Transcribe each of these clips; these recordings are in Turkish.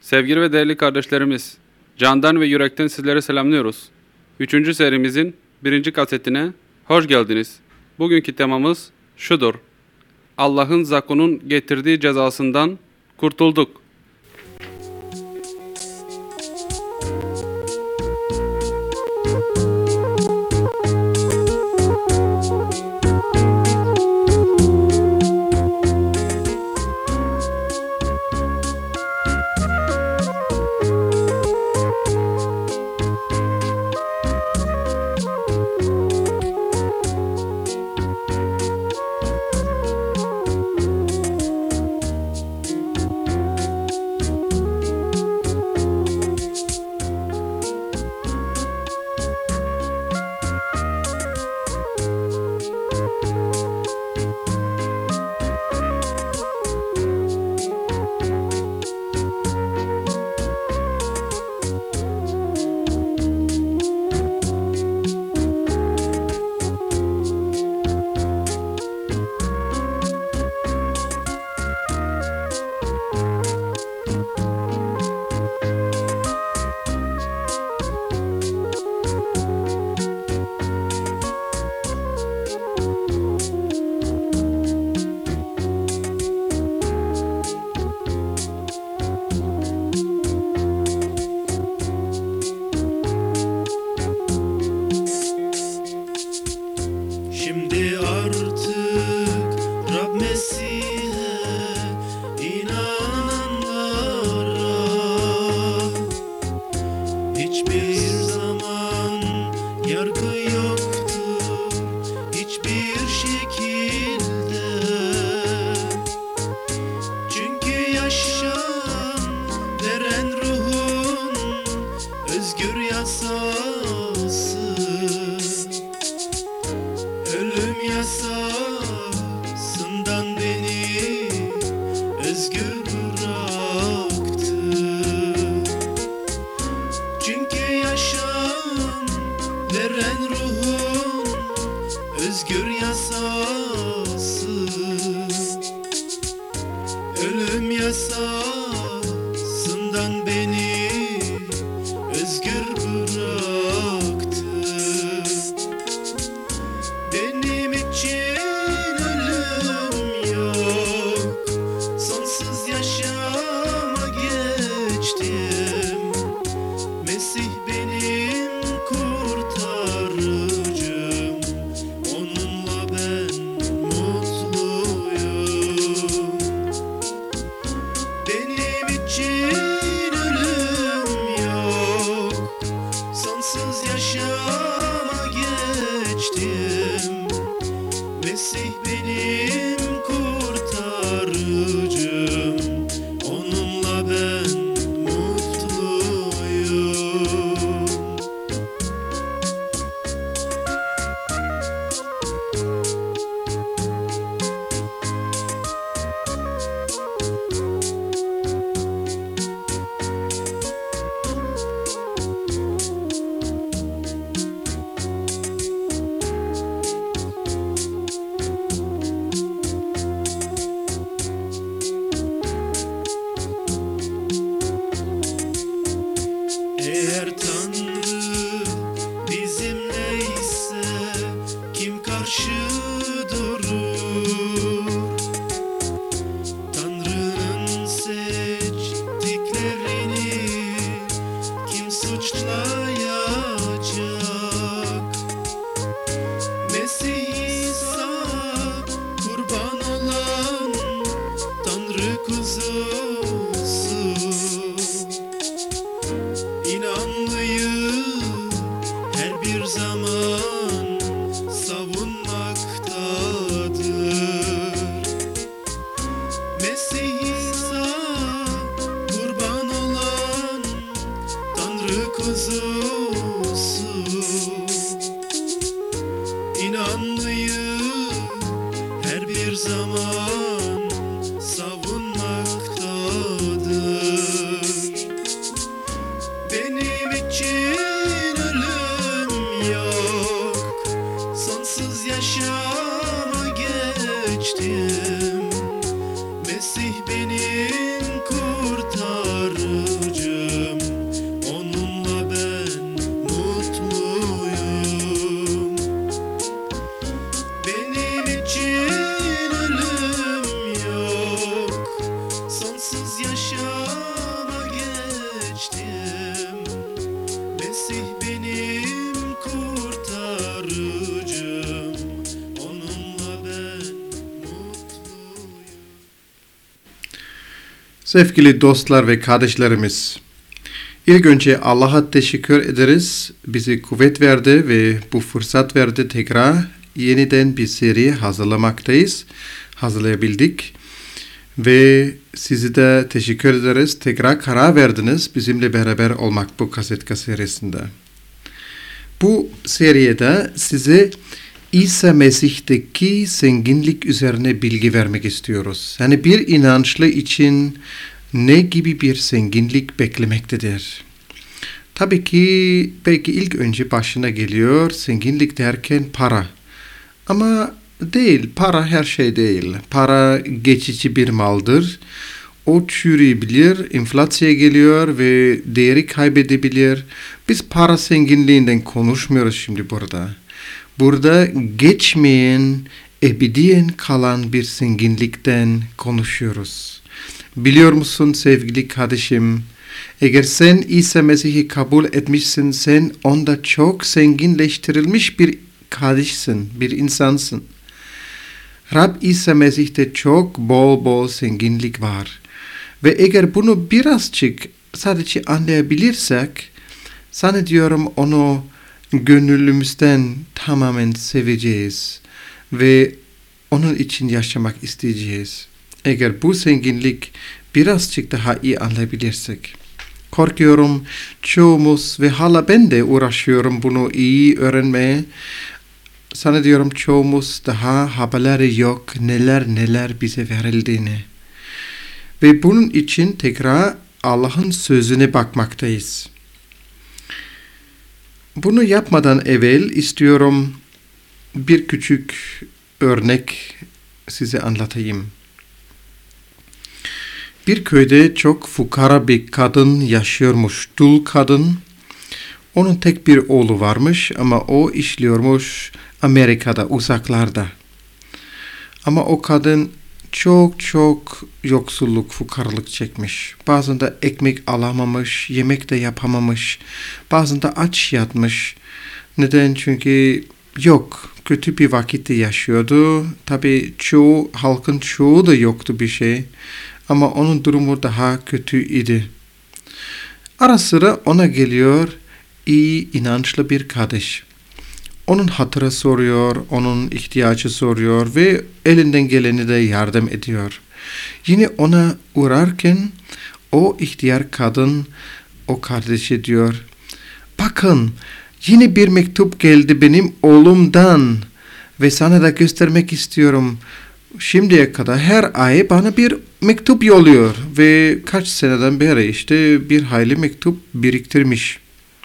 Sevgili ve değerli kardeşlerimiz, candan ve yürekten sizlere selamlıyoruz. 3. serimizin 1. kasetine hoş geldiniz. Bugünkü temamız şudur: Allah'ın zakunun getirdiği cezasından kurtulduk. Şimdi artık Rab Mesih'e inananlara hiçbir zaman yargı yoktur, hiçbir şekilde. Çünkü yaşam veren ruhun özgür yasası, ölüm yasasından beni özgür bıraktı. Çünkü yaşam veren ruhun özgür yasası, ölüm yasasından beni özgür bıraktı. Benim için ölüm yok, sonsuz yaşama geçtim. Mesih benim kurtarıcım, onunla ben mutluyum. Benim için ölüm yok, sonsuz yaşama geçtim. Mesih benim kurtarıcım, onunla ben mutluyum. Eğer Tanrı bizimleyse kim karşı durur? Tanrı'nın seçtiklerini kim suçlayacak? Mesih İsa kurban olan Tanrı kuzusu, İnanlıyı her bir zaman savunmaktadır. Mesih İsa kurban olan Tanrı kuzusu, İnanlıyı her bir zaman savunmaktadır. Benim için ölüm yok, sonsuz yaşama geçtim. Mesih benim kurtarıcım, Sevgili dostlar ve kardeşlerimiz, ilk önce Allah'a teşekkür ederiz. Bize kuvvet verdi ve bu fırsat verdi tekrar yeniden bir seri hazırlamaktayız. Hazırlayabildik. Ve size de teşekkür ederiz. Tekrar karar verdiniz bizimle beraber olmak bu kaset serisinde. Bu seride size İsa Mesih'teki zenginlik üzerine bilgi vermek istiyoruz. Yani bir inançlı için ne gibi bir zenginlik beklemektedir? Tabii ki belki ilk önce başına geliyor zenginlik derken para. Ama değil, para her şey değil. Para geçici bir maldır. O çürüyebilir, enflasya geliyor ve değeri kaybedebilir. Biz para zenginliğinden konuşmuyoruz şimdi burada. Burada geçmeyen, ebediyen kalan bir zenginlikten konuşuyoruz. Biliyor musun sevgili kardeşim, eğer sen İsa Mesih'i kabul etmişsin, sen onda çok zenginleştirilmiş bir kardeşsin, bir insansın. Rab İsa Mesih'te çok bol zenginlik var. Ve eğer bunu birazcık sadece anlayabilirsek, zannediyorum onu gönlümüzden tamamen seveceğiz ve onun için yaşamak isteyeceğiz. Eğer bu zenginlik birazcık daha iyi anlayabilirsek. Korkuyorum çoğumuz ve hala ben de uğraşıyorum bunu iyi öğrenmeye. Zannediyorum çoğumuz daha haberleri yok neler bize verildiğini. Ve bunun için tekrar Allah'ın sözüne bakmaktayız. Bunu yapmadan evvel istiyorum bir küçük örnek size anlatayım. Bir köyde çok fukara bir kadın yaşıyormuş, dul kadın. Onun tek bir oğlu varmış ama o işliyormuş Amerika'da, uzaklarda. Ama o kadın çok yoksulluk, fukarlık çekmiş. Bazen de ekmek alamamış, yemek de yapamamış. Bazen de aç yatmış. Neden? Çünkü kötü bir vakitte yaşıyordu. Tabii halkın çoğu da yoktu bir şey. Ama onun durumu daha kötüydü. Ara sıra ona geliyor iyi, inançlı bir kardeş. Onun hatırı soruyor, onun ihtiyacı soruyor ve elinden geleni de yardım ediyor. Yine ona uğrarken o ihtiyar kadın o kardeşe diyor, bakın yine bir mektup geldi benim oğlumdan ve sana da göstermek istiyorum. Şimdiye kadar her ay bana bir mektup yolluyor ve kaç seneden beri bir hayli mektup biriktirmiş.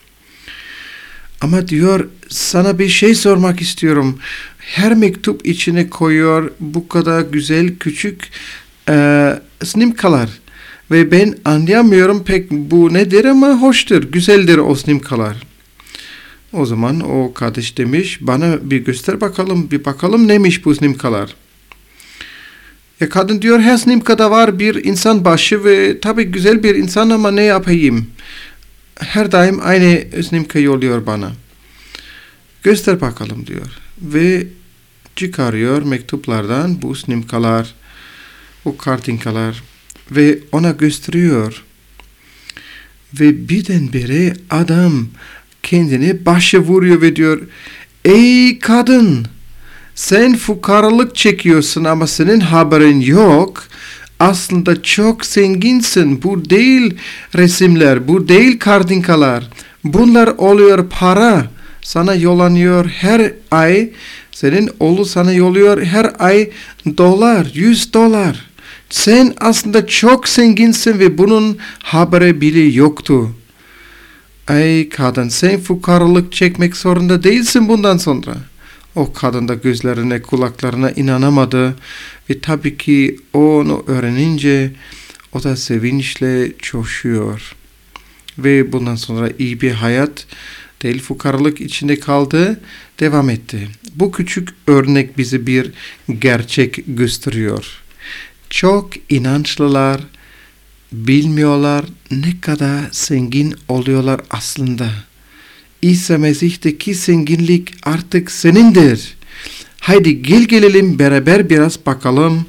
Ama diyor sana bir şey sormak istiyorum. Her mektup içine koyuyor bu kadar güzel küçük snimkalar. Ve ben anlayamıyorum pek bu nedir ama hoştur, güzeldir o snimkalar. O zaman o kardeş demiş bana bir göster bakalım, bir bakalım neymiş bu snimkalar. Kadın diyor her snimkada var bir insan başı ve tabii güzel bir insan ama ne yapayım? Her daim aynı snimka yolluyor bana. Göster bakalım diyor. Ve çıkarıyor mektuplardan bu snimkalar, bu kartinkalar ve ona gösteriyor. Ve birdenbire adam kendini başa vuruyor ve diyor, ey kadın, sen fukaralık çekiyorsun ama senin haberin yok. Aslında çok zenginsin. Bu değil resimler, bu değil kartinkalar. Bunlar oluyor para. Sana yollanıyor her ay. Senin oğlu sana yolluyor her ay $100. Sen aslında çok zenginsin ve bunun haberi bile yoktu. Ey kadın, sen fukaralık çekmek zorunda değilsin bundan sonra. O kadın da gözlerine, kulaklarına inanamadı ve tabii ki onu öğrenince o da sevinçle coşuyor. Ve bundan sonra iyi bir hayat değil, fukaralık içinde kaldı, devam etti. Bu küçük örnek bize bir gerçek gösteriyor. Çok inançlılar bilmiyorlar ne kadar zengin oluyorlar aslında. İsa Mesih'teki zenginlik artık senindir. Haydi gelelim beraber biraz bakalım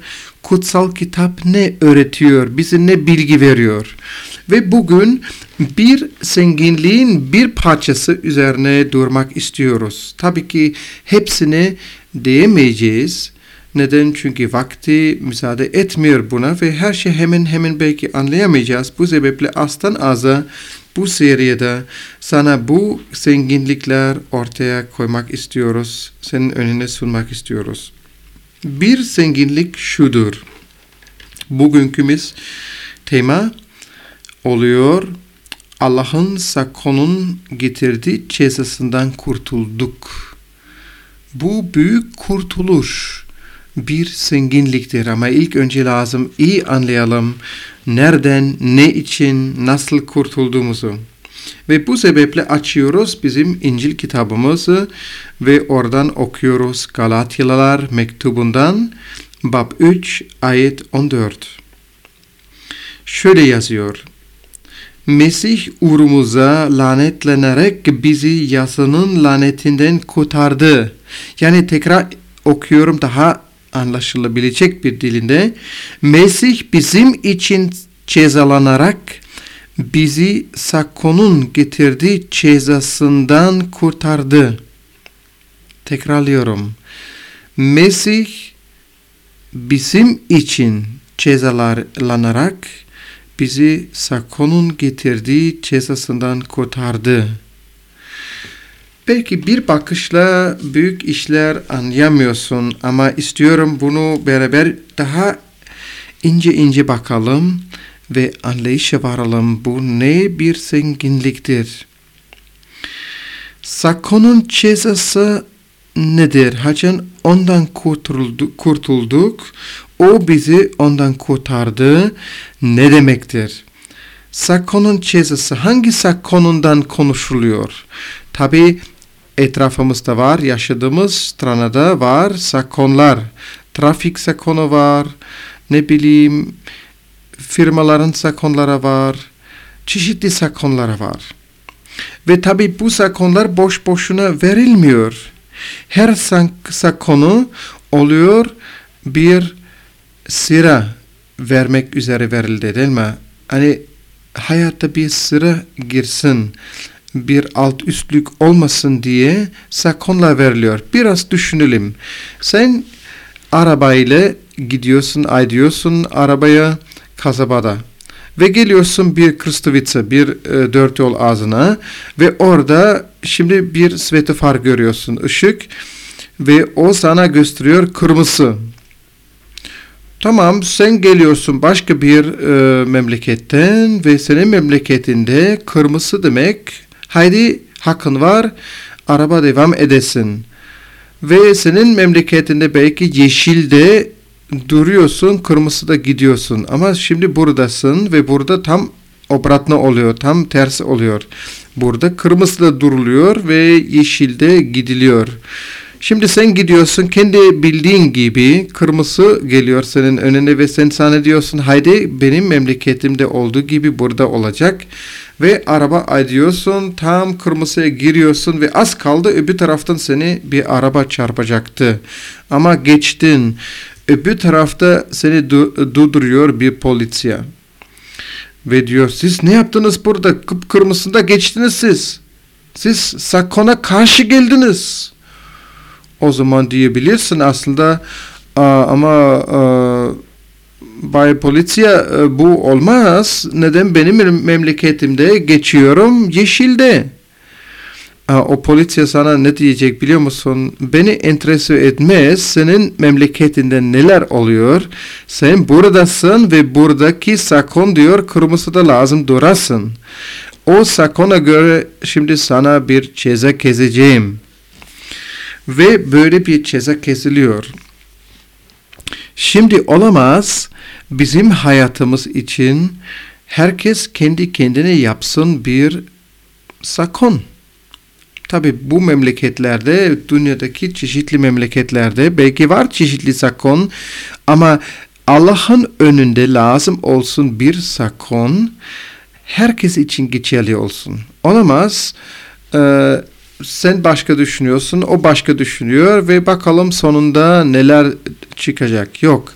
kutsal kitap ne öğretiyor, bize ne bilgi veriyor. Ve bugün bir zenginliğin bir parçası üzerine durmak istiyoruz. Tabii ki hepsini diyemeyeceğiz. Neden? Çünkü vakti müsaade etmiyor buna ve her şey hemen belki anlayamayacağız. Bu sebeple azdan aza bu seride sana bu zenginlikler ortaya koymak istiyoruz. Senin önüne sunmak istiyoruz. Bir zenginlik şudur. Bugünkümüz tema oluyor. Allah'ın zakonun getirdiği cezasından kurtulduk. Bu büyük kurtuluş bir zenginliktir ama ilk önce lazım iyi anlayalım nereden, ne için, nasıl kurtulduğumuzu. Ve bu sebeple açıyoruz bizim İncil kitabımızı ve oradan okuyoruz Galatyalılar mektubundan bab 3 ayet 14. Şöyle yazıyor. Mesih uğrumuza lanetlenerek bizi yasanın lanetinden kurtardı. Yani tekrar okuyorum daha anlaşılabilecek bir dilinde. Mesih bizim için cezalanarak bizi zakonun getirdiği cezasından kurtardı. Tekrarlıyorum. Mesih bizim için cezalanarak bizi zakonun getirdiği cezasından kurtardı. Belki bir bakışla büyük işler anlayamıyorsun ama istiyorum bunu beraber daha ince bakalım ve anlayışa varalım. Bu ne bir zenginliktir? Zakonun cezası nedir? Hacın ondan kurtulduk. O bizi ondan kurtardı. Ne demektir? Zakonun cezası hangi zakonundan konuşuluyor? Tabi etrafımızda var, yaşadığımız stranada var zakonlar. Trafik zakonu var, firmaların zakonları var, çeşitli zakonları var. Ve tabi bu zakonlar boş boşuna verilmiyor. Her zakonu oluyor bir sıra vermek üzere verildi değil mi? Hani hayatta bir sıra girsin, bir alt üstlük olmasın diye zakonlar veriliyor. Biraz düşünelim. Sen arabayla gidiyorsun arabaya kasabada ve geliyorsun bir Krstovitsa, bir dört yol ağzına ve orada şimdi bir svetofar görüyorsun, ışık ve o sana gösteriyor kırmızı. Tamam, sen geliyorsun başka bir memleketten ve senin memleketinde kırmızı demek, haydi hakkın var, araba devam edesin. Ve senin memleketinde belki yeşilde duruyorsun, kırmızıda gidiyorsun. Ama şimdi buradasın ve burada tam obratna oluyor, tam tersi oluyor. Burada kırmızıda duruluyor ve yeşilde gidiliyor. Şimdi sen gidiyorsun kendi bildiğin gibi kırmızı geliyor senin önüne ve sen zannediyorsun haydi benim memleketimde olduğu gibi burada olacak. Ve araba ediyorsun tam kırmızıya giriyorsun ve az kaldı öbür taraftan seni bir araba çarpacaktı. Ama geçtin öbür tarafta seni durduruyor bir polisiye. Ve diyor siz ne yaptınız burada kıpkırmızıda geçtiniz siz. Siz zakona karşı geldiniz. O zaman diyebilirsin aslında ama Bay Polisiye bu olmaz. Neden benim memleketimde geçiyorum yeşilde? O polisiye sana ne diyecek biliyor musun? Beni enterese etmez. Senin memleketinde neler oluyor? Sen buradasın ve buradaki zakon diyor kırmızıda lazım durasın. O zakona göre şimdi sana bir ceza keseceğim. Ve böyle bir ceza kesiliyor. Şimdi olamaz bizim hayatımız için herkes kendi kendine yapsın bir zakon. Tabi bu memleketlerde, dünyadaki çeşitli memleketlerde belki var çeşitli zakon ama Allah'ın önünde lazım olsun bir zakon herkes için geçerli olsun. Olamaz. Sen başka düşünüyorsun, o başka düşünüyor ve bakalım sonunda neler çıkacak. Yok.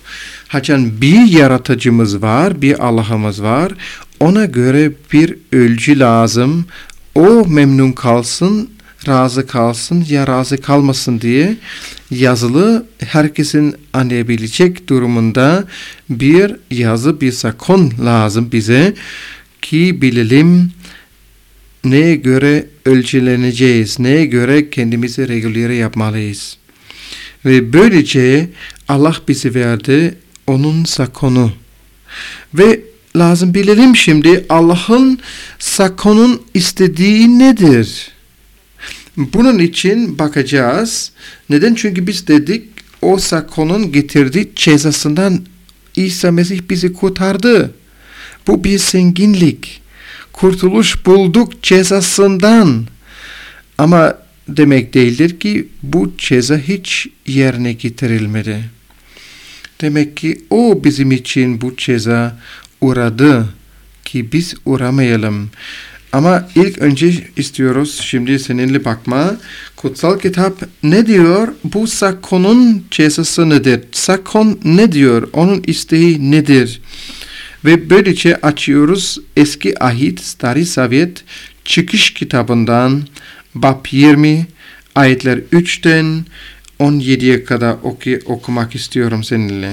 Haçan bir yaratıcımız var, bir Allah'ımız var. Ona göre bir ölçü lazım. O memnun kalsın, razı kalsın ya razı kalmasın diye yazılı, herkesin anlayabilecek durumunda bir yazı, bir sakon lazım bize ki bilelim neye göre ölçüleneceğiz, neye göre kendimizi regüle yapmalıyız. Ve böylece Allah bize verdi onun sakonu. Ve lazım bilelim şimdi Allah'ın sakonun istediği nedir? Bunun için bakacağız. Neden? Çünkü biz dedik o sakonun getirdiği cezasından İsa Mesih bizi kurtardı. Bu bir zenginlik. Kurtuluş bulduk cezasından. Ama demek değildir ki bu ceza hiç yerine getirilmedi. Demek ki o bizim için bu ceza uğradı ki biz uğramayalım. Ama ilk önce istiyoruz şimdi seninle bakma. Kutsal kitap ne diyor? Bu sakonun cezası nedir? Sakon ne diyor? Onun isteği nedir? Ve böylece açıyoruz Eski Ahit, Stari Zavjet Çıkış kitabından Bab 20 ayetler 3'ten 17'ye kadar okumak istiyorum seninle.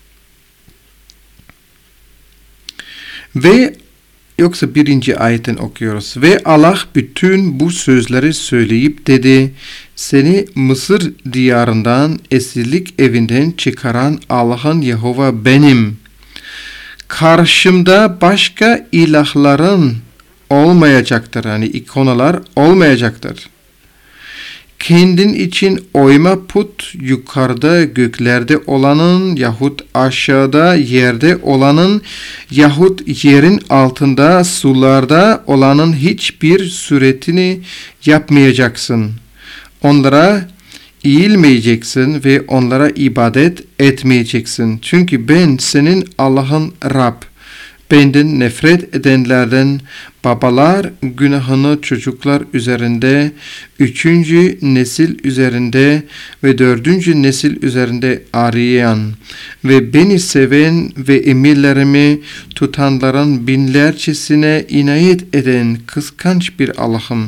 Ve yoksa birinci ayetten okuyoruz. Ve Allah bütün bu sözleri söyleyip dedi, seni Mısır diyarından, esirlik evinden çıkaran Allah'ın Yehova benim. Karşımda başka ilahların olmayacaktır. Yani ikonalar olmayacaktır. Kendin için oyma put yukarıda göklerde olanın yahut aşağıda yerde olanın yahut yerin altında sularda olanın hiçbir suretini yapmayacaksın. Onlara eğilmeyeceksin ve onlara ibadet etmeyeceksin. Çünkü ben senin Allah'ın Rab. Benden nefret edenlerden babalar günahını çocuklar üzerinde, 3. nesil üzerinde ve 4. nesil üzerinde arayan ve beni seven ve emirlerimi tutanların binlercesine inayet eden kıskanç bir Allah'ım.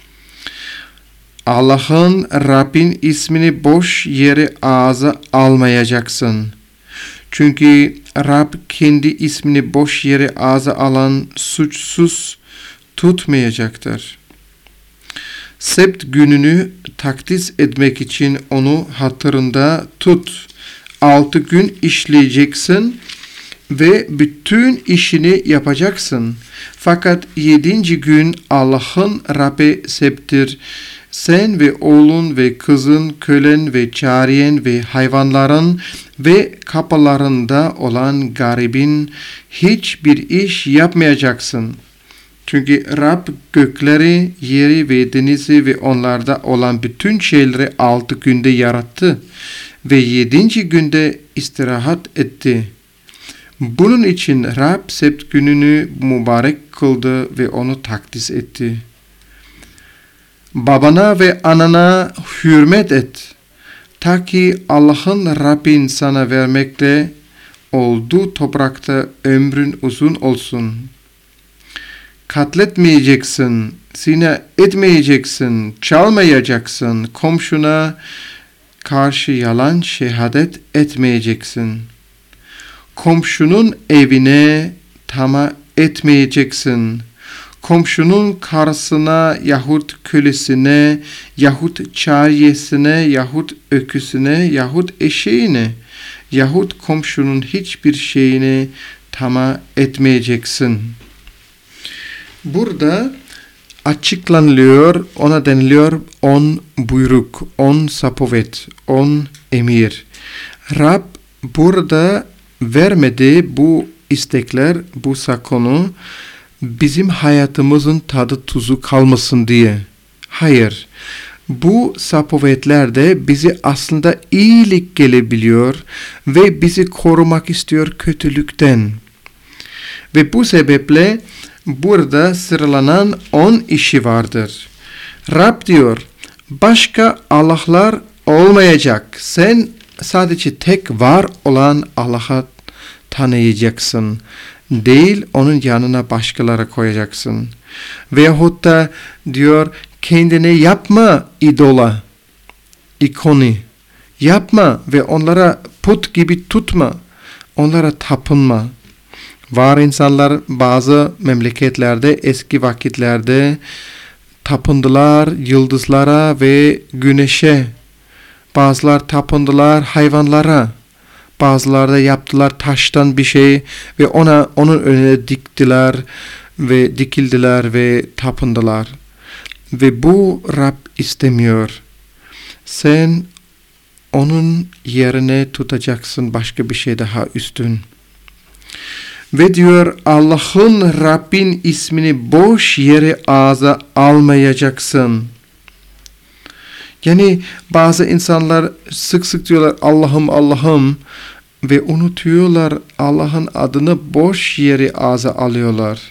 Allah'ın Rabbin ismini boş yere ağza almayacaksın. Çünkü Rab kendi ismini boş yere ağza alan suçsuz tutmayacaktır. Sebt gününü takdis etmek için onu hatırında tut. 6 gün işleyeceksin ve bütün işini yapacaksın. Fakat 7. gün Allah'ın Rab'be sebttir. Sen ve oğlun ve kızın, kölen ve cariyen ve hayvanların ve kapılarında olan garibin hiçbir iş yapmayacaksın. Çünkü Rab gökleri, yeri ve denizi ve onlarda olan bütün şeyleri 6 günde yarattı ve 7. günde istirahat etti. Bunun için Rab sebt gününü mübarek kıldı ve onu takdis etti. Babana ve anana hürmet et. Ta ki Allah'ın Rabbin sana vermekte olduğu toprakta ömrün uzun olsun. Katletmeyeceksin, zina etmeyeceksin, çalmayacaksın, komşuna karşı yalan şehadet etmeyeceksin. Komşunun evine tamah etmeyeceksin. Komşunun karısına yahut kölesine yahut cariyesine yahut öküsüne yahut eşeğine yahut komşunun hiçbir şeyini tamah etmeyeceksin. Burada açıklanıyor, ona deniliyor 10 buyruk, 10 sapovet, 10 emir. Rab burada vermedi bu istekler, bu sakonu bizim hayatımızın tadı tuzu kalmasın diye. Hayır. Bu sapovetlerde bizi aslında iyilik gelebiliyor ve bizi korumak istiyor kötülükten. Ve bu sebeple burada sıralanan 10 işi vardır. Rab diyor, başka Allah'lar olmayacak. Sen sadece tek var olan Allah'a tanıyacaksın. Değil onun yanına başkaları koyacaksın. Veyahut da diyor kendine yapma idola, ikoni. Yapma ve onlara put gibi tutma. Onlara tapınma. Var insanlar bazı memleketlerde eski vakitlerde tapındılar yıldızlara ve güneşe. Bazılar tapındılar hayvanlara. Bazıları da yaptılar taştan bir şey ve onun önüne dikildiler ve tapındılar. Ve bu Rab istemiyor. Sen onun yerine tutacaksın başka bir şey daha üstün. Ve diyor Allah'ın Rabbin ismini boş yere ağza almayacaksın. Yani bazı insanlar sık sık diyorlar Allah'ım Allah'ım ve unutuyorlar Allah'ın adını boş yere ağza alıyorlar.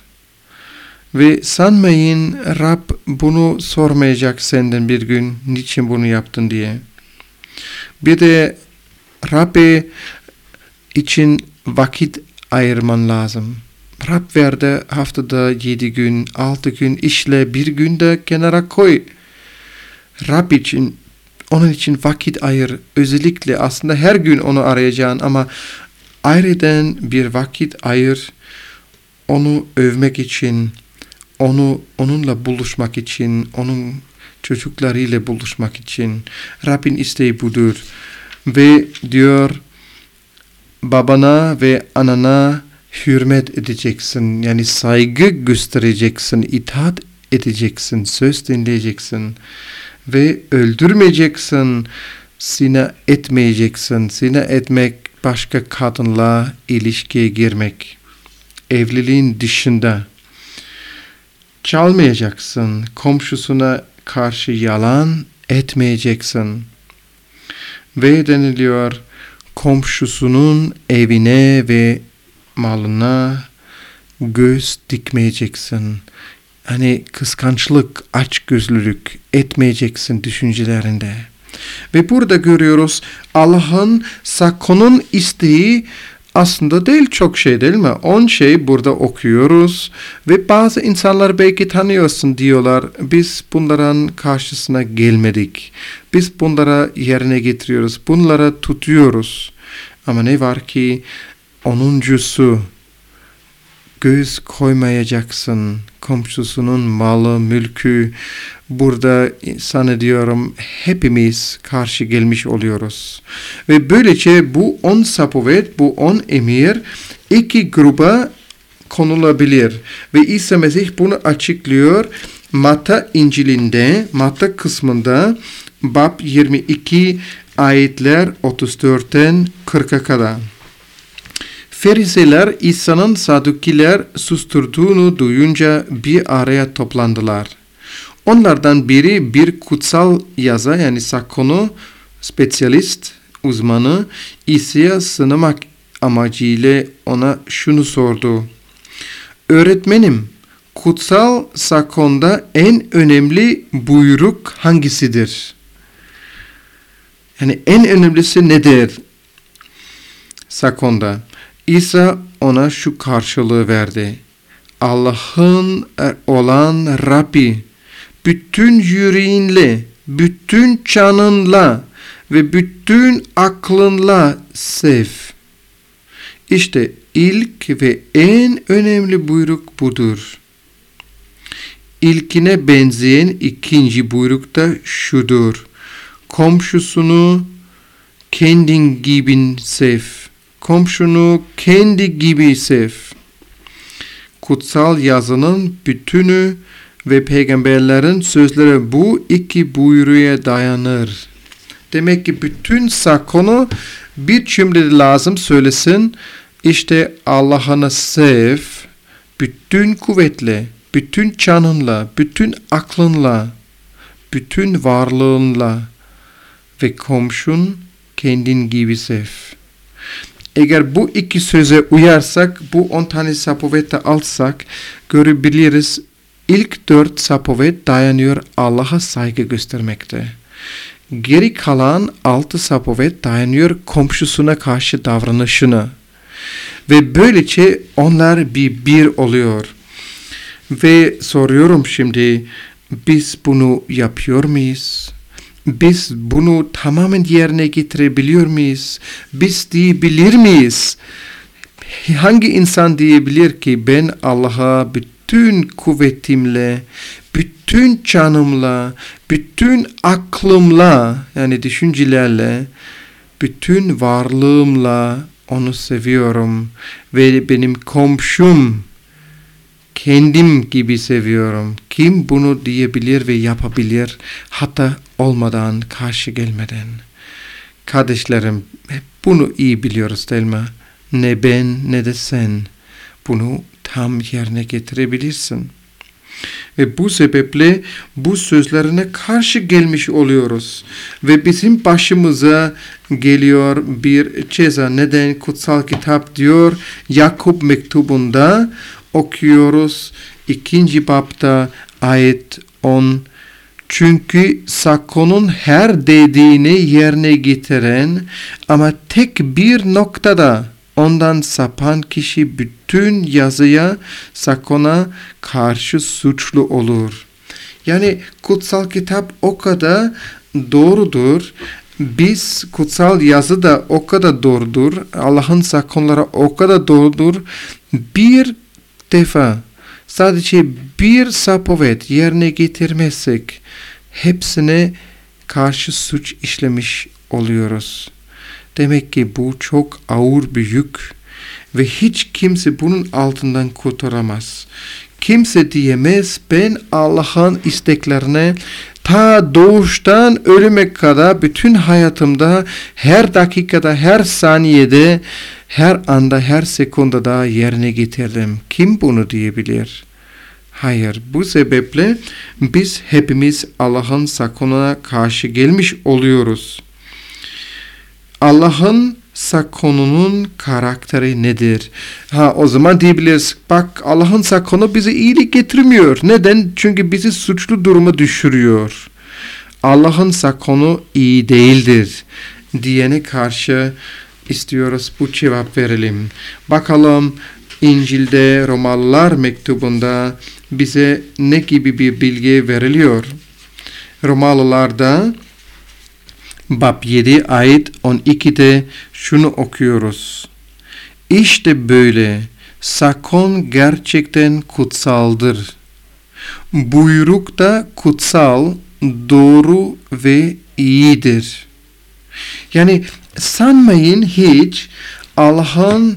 Ve sanmayın Rab bunu sormayacak senden bir gün niçin bunu yaptın diye. Bir de Rab'be için vakit ayırman lazım. Rab verdi haftada 7 gün, 6 gün işle, bir günde kenara koy. Rab için, onun için vakit ayır. Özellikle aslında her gün onu arayacaksın ama ayrıca bir vakit ayır. Onu övmek için, onunla buluşmak için, onun çocuklarıyla buluşmak için. Rabbin isteği budur. Ve diyor babana ve anana hürmet edeceksin. Yani saygı göstereceksin, itaat edeceksin, söz dinleyeceksin. Ve öldürmeyeceksin, zina etmeyeceksin. Zina etmek başka kadınla ilişkiye girmek. Evliliğin dışında. Çalmayacaksın, komşusuna karşı yalan etmeyeceksin. Ve deniliyor komşusunun evine ve malına göz dikmeyeceksin. Hani kıskançlık, açgözlülük etmeyeceksin düşüncelerinde. Ve burada görüyoruz Allah'ın sakının isteği aslında değil çok şey değil mi? 10 şey burada okuyoruz ve bazı insanlar belki tanıyorsun diyorlar. Biz bunların karşısına gelmedik. Biz bunlara yerine getiriyoruz. Bunlara tutuyoruz. Ama ne var ki 10'uncusu göz koymayacaksın. Komşusunun malı, mülkü. Burada sana diyorum hepimiz karşı gelmiş oluyoruz. Ve böylece bu 10 sapovet, bu 10 emir 2 gruba konulabilir. Ve İsa Mesih bunu açıklıyor. Matta İncil'inde, Matta kısmında bab 22 ayetler 34'ten 40'a kadar. Fariseler İsa'nın Sadukiler susturduğunu duyunca bir araya toplandılar. Onlardan biri bir kutsal yaza yani sakonu spesyalist uzmanı İsa'ya sınamak amacıyla ona şunu sordu. Öğretmenim, kutsal sakonda en önemli buyruk hangisidir? Yani en önemlisi nedir? Sakonda. İsa ona şu karşılığı verdi. Allah'ın olan Rabbi, bütün yüreğinle, bütün canınla ve bütün aklınla sev. İşte ilk ve en önemli buyruk budur. İlkine benzeyen ikinci buyruk da şudur. Komşusunu kendin gibi sev. Komşunu kendi gibi sev. Kutsal yazının bütünü ve peygamberlerin sözleri bu iki buyruğa dayanır. Demek ki bütün sakonu bir cümlede lazım söylesin. İşte Allah'ını sev, bütün kuvvetle, bütün canınla, bütün aklınla, bütün varlığınla ve komşun kendin gibi sev. Eğer bu iki söze uyarsak, bu 10 tane sapoveti alsak, görebiliriz. İlk 4 sapovet dayanıyor Allah'a saygı göstermekte. Geri kalan 6 sapovet dayanıyor komşusuna karşı davranışına. Ve böylece onlar bir oluyor. Ve soruyorum şimdi, biz bunu yapıyor muyuz? Biz bunu tamamen yerine getirebiliyor muyuz? Biz diyebilir miyiz? Hangi insan diyebilir ki ben Allah'a bütün kuvvetimle, bütün canımla, bütün aklımla, yani düşüncelerle, bütün varlığımla onu seviyorum ve benim komşum kendim gibi seviyorum. Kim bunu diyebilir ve yapabilir hata olmadan, karşı gelmeden? Kardeşlerim, bunu iyi biliyoruz değil mi? Ne ben ne de sen bunu tam yerine getirebilirsin. Ve bu sebeple bu sözlerine karşı gelmiş oluyoruz. Ve bizim başımıza geliyor bir ceza. Neden? Kutsal kitap diyor, Yakup mektubunda okuyoruz 2. babda ayet 10. Çünkü Sakon'un her dediğini yerine getiren ama tek bir noktada ondan sapan kişi bütün yazıya, Sakon'a karşı suçlu olur. Yani kutsal kitap o kadar doğrudur. Biz kutsal yazı da o kadar doğrudur. Allah'ın sakonları o kadar doğrudur. Bir defa sadece bir sapovet yerine getirmezsek hepsine karşı suç işlemiş oluyoruz. Demek ki bu çok ağır bir yük ve hiç kimse bunun altından kurtulamaz. Kimse diyemez ben Allah'ın isteklerine ta doğuştan ölüme kadar bütün hayatımda her dakikada, her saniyede, her anda, her sekundada yerine getirdim. Kim bunu diyebilir? Hayır. Bu sebeple biz hepimiz Allah'ın sakonuna karşı gelmiş oluyoruz. Allah'ın sakonunun karakteri nedir? O zaman diyebiliriz, bak Allah'ın sakonu bize iyilik getirmiyor. Neden? Çünkü bizi suçlu duruma düşürüyor. Allah'ın sakonu iyi değildir diyene karşı istiyoruz bu cevap verelim. Bakalım İncil'de Romalılar mektubunda bize ne gibi bir bilgi veriliyor? Romalılarda Bab 7 ayet 12'de şunu okuyoruz. İşte böyle sakon gerçekten kutsaldır. Buyruk da kutsal, doğru ve iyidir. Yani sanmayın hiç Allah'ın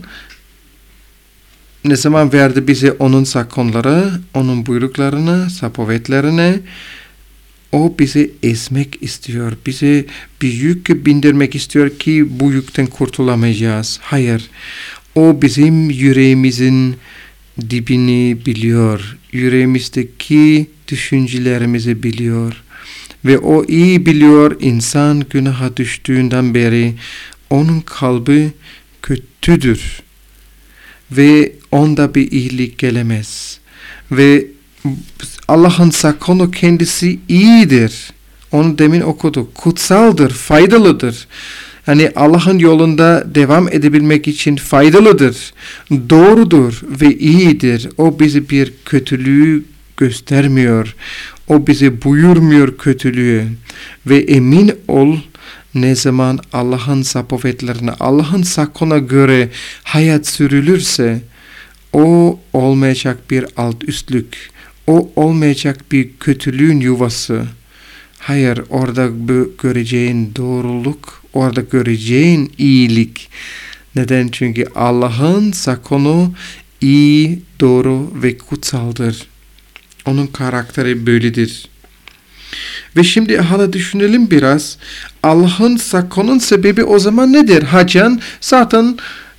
ne zaman verdi bize onun sakonları, onun buyruklarını, sapovetlerini, o bizi ezmek istiyor. Bize bir yük bindirmek istiyor ki bu yükten kurtulamayacağız. Hayır. O bizim yüreğimizin dibini biliyor. Yüreğimizdeki düşüncelerimizi biliyor. Ve o iyi biliyor insan günaha düştüğünden beri onun kalbi kötüdür. Ve onda bir iyilik gelemez. Ve Allah'ın sakonu kendisi iyidir. Onu demin okuduk. Kutsaldır, faydalıdır. Yani Allah'ın yolunda devam edebilmek için faydalıdır. Doğrudur ve iyidir. O bize bir kötülüğü göstermiyor. O bize buyurmuyor kötülüğü. Ve emin ol, ne zaman Allah'ın sapovetlerine, Allah'ın sakona göre hayat sürülürse, o olmayacak bir alt üstlük, o olmayacak bir kötülüğün yuvası. Hayır, orada göreceğin doğruluk, orada göreceğin iyilik. Neden? Çünkü Allah'ın sakonu iyi, doğru ve kutsaldır. Onun karakteri böyledir. Ve şimdi hala düşünelim biraz. Allah'ın sakonun sebebi o zaman nedir? Hacan zaten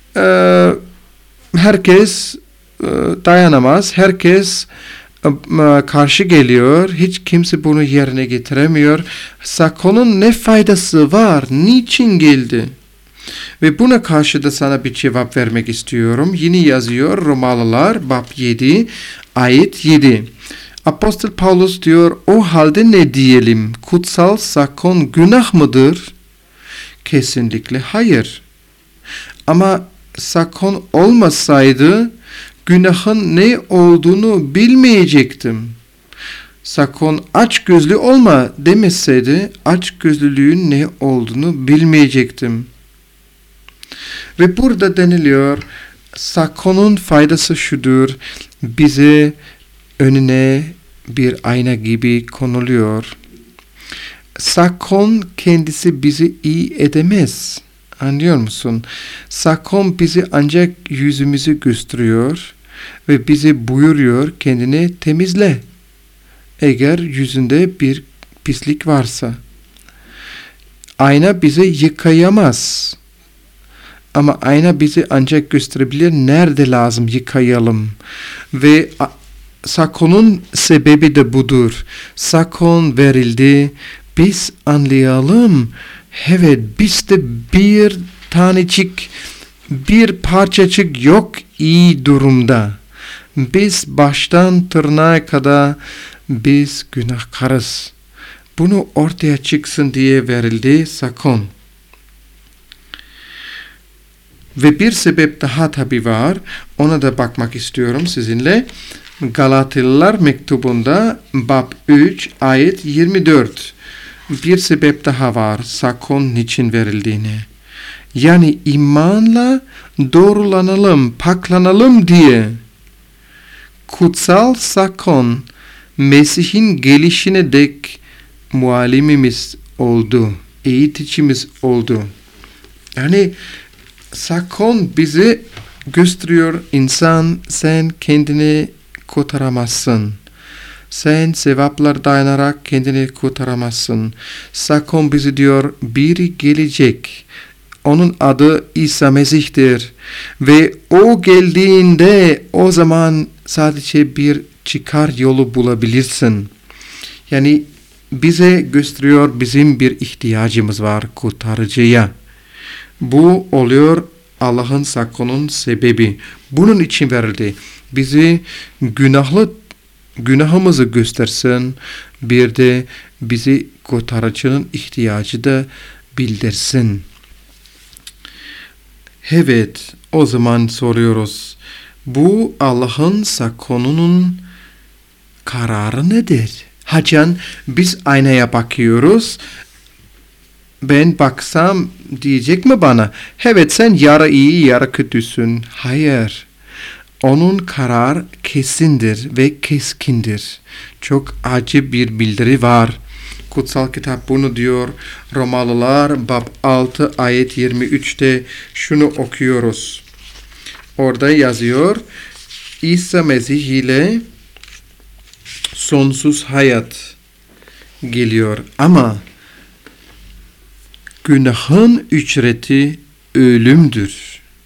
herkes dayanamaz. Herkes karşı geliyor. Hiç kimse bunu yerine getiremiyor. Sakonun ne faydası var? Niçin geldi? Ve buna karşı da sana bir cevap vermek istiyorum. Yine yazıyor Romalılar Bab 7 ayet 7. Apostol Paulus diyor, o halde ne diyelim? Kutsal sakon günah mıdır? Kesinlikle hayır. Ama sakon olmasaydı günahın ne olduğunu bilmeyecektim. Sakon açgözlü olma demeseydi açgözlülüğün ne olduğunu bilmeyecektim. Ve burada deniliyor, sakonun faydası şudur, bize önüne bir ayna gibi konuluyor. Sakon kendisi bizi iyi edemez. Anlıyor musun? Sakon bizi ancak yüzümüzü gösteriyor ve bize buyuruyor kendini temizle. Eğer yüzünde bir pislik varsa. Ayna bizi yıkayamaz. Ama ayna bizi ancak gösterebilir nerede lazım yıkayalım. Ve sakonun sebebi de budur. Sakon verildi. Biz anlayalım. Evet, bizde bir tanecik, bir parçacık yok iyi durumda. Biz baştan tırnağa kadar biz günahkarız. Bunu ortaya çıksın diye verildi sakon. Ve bir sebep daha tabi var. Ona da bakmak istiyorum sizinle. Galatlılar mektubunda bab 3 ayet 24. Bir sebep daha var sakon niçin verildiğini. Yani imanla doğrulanalım, paklanalım diye. Kutsal sakon Mesih'in gelişine dek muallimimiz oldu, eğiticimiz oldu. Yani sakon bize gösteriyor, insan sen kendini kurtaramazsın. Sen sevaplar dayanarak kendini kurtaramazsın. Sakon bize diyor biri gelecek. Onun adı İsa Mesih'tir. Ve o geldiğinde o zaman sadece bir çıkar yolu bulabilirsin. Yani bize gösteriyor bizim bir ihtiyacımız var kurtarıcıya. Bu oluyor Allah'ın sakonun sebebi. Bunun için verildi. Bizi günahımızı göstersin. Bir de bizi kurtarıcının ihtiyacı da bildirsin. Evet, o zaman soruyoruz. Bu Allah'ın sakonunun kararı nedir? Hacan biz aynaya bakıyoruz. Ben baksam diyecek mi bana? Evet sen yarı iyi yarı kötüsün. Hayır. Onun karar kesindir ve keskindir. Çok acı bir bildiri var. Kutsal kitap bunu diyor. Romalılar bab 6 ayet 23'te şunu okuyoruz. Orada yazıyor. İsa Mesih ile sonsuz hayat geliyor. Ama günahın ücreti ölümdür.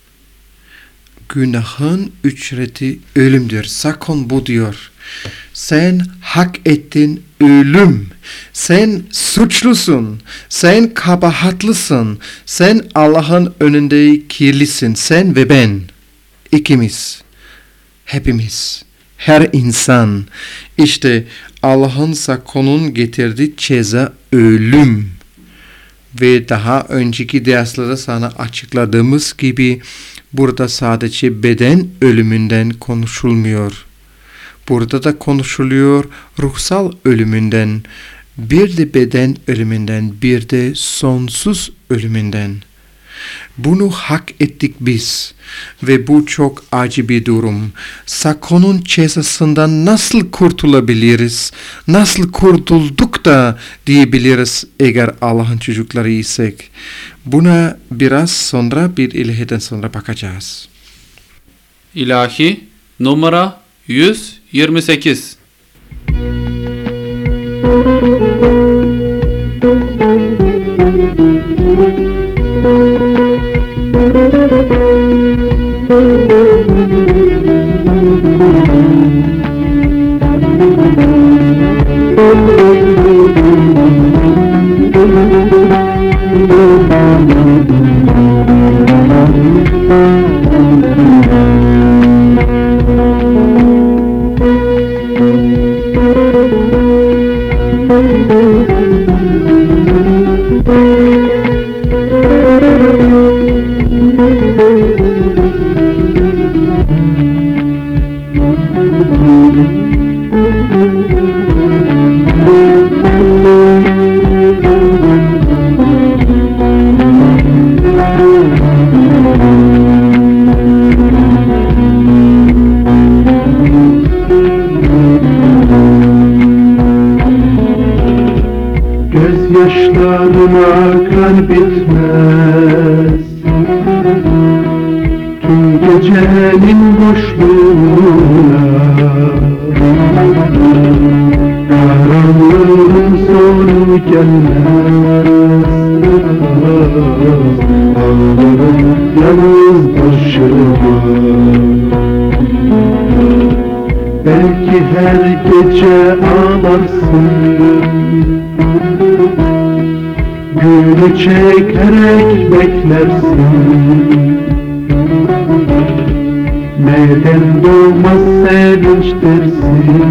Günahın ücreti ölümdür. Sakon bu diyor. Sen hak ettin ölüm. Sen suçlusun. Sen kabahatlısın. Sen Allah'ın önünde kirlisin. Sen ve ben. İkimiz. Hepimiz. Her insan. İşte Allah'ın sakonun getirdiği ceza ölüm. Ve daha önceki derslerde sana açıkladığımız gibi burada sadece beden ölümünden konuşulmuyor. Burada da konuşuluyor ruhsal ölümünden, bir de beden ölümünden, bir de sonsuz ölümünden. Bunu hak ettik biz ve bu çok acı bir durum. Sakonun cezasından nasıl kurtulabiliriz? Nasıl kurtulduk da diyebiliriz eğer Allah'ın çocukları isek. Buna biraz sonra bir ilahiden sonra bakacağız. İlahi numara 128. yarına kar bitmez. Tüm gecenin boşluğuna karanlığın sonu gelmez. Ağlarım yalnız başıma. Belki her gece ağlarsın, günü çekerek beklersin. Neden doğmaz sevinç dersin?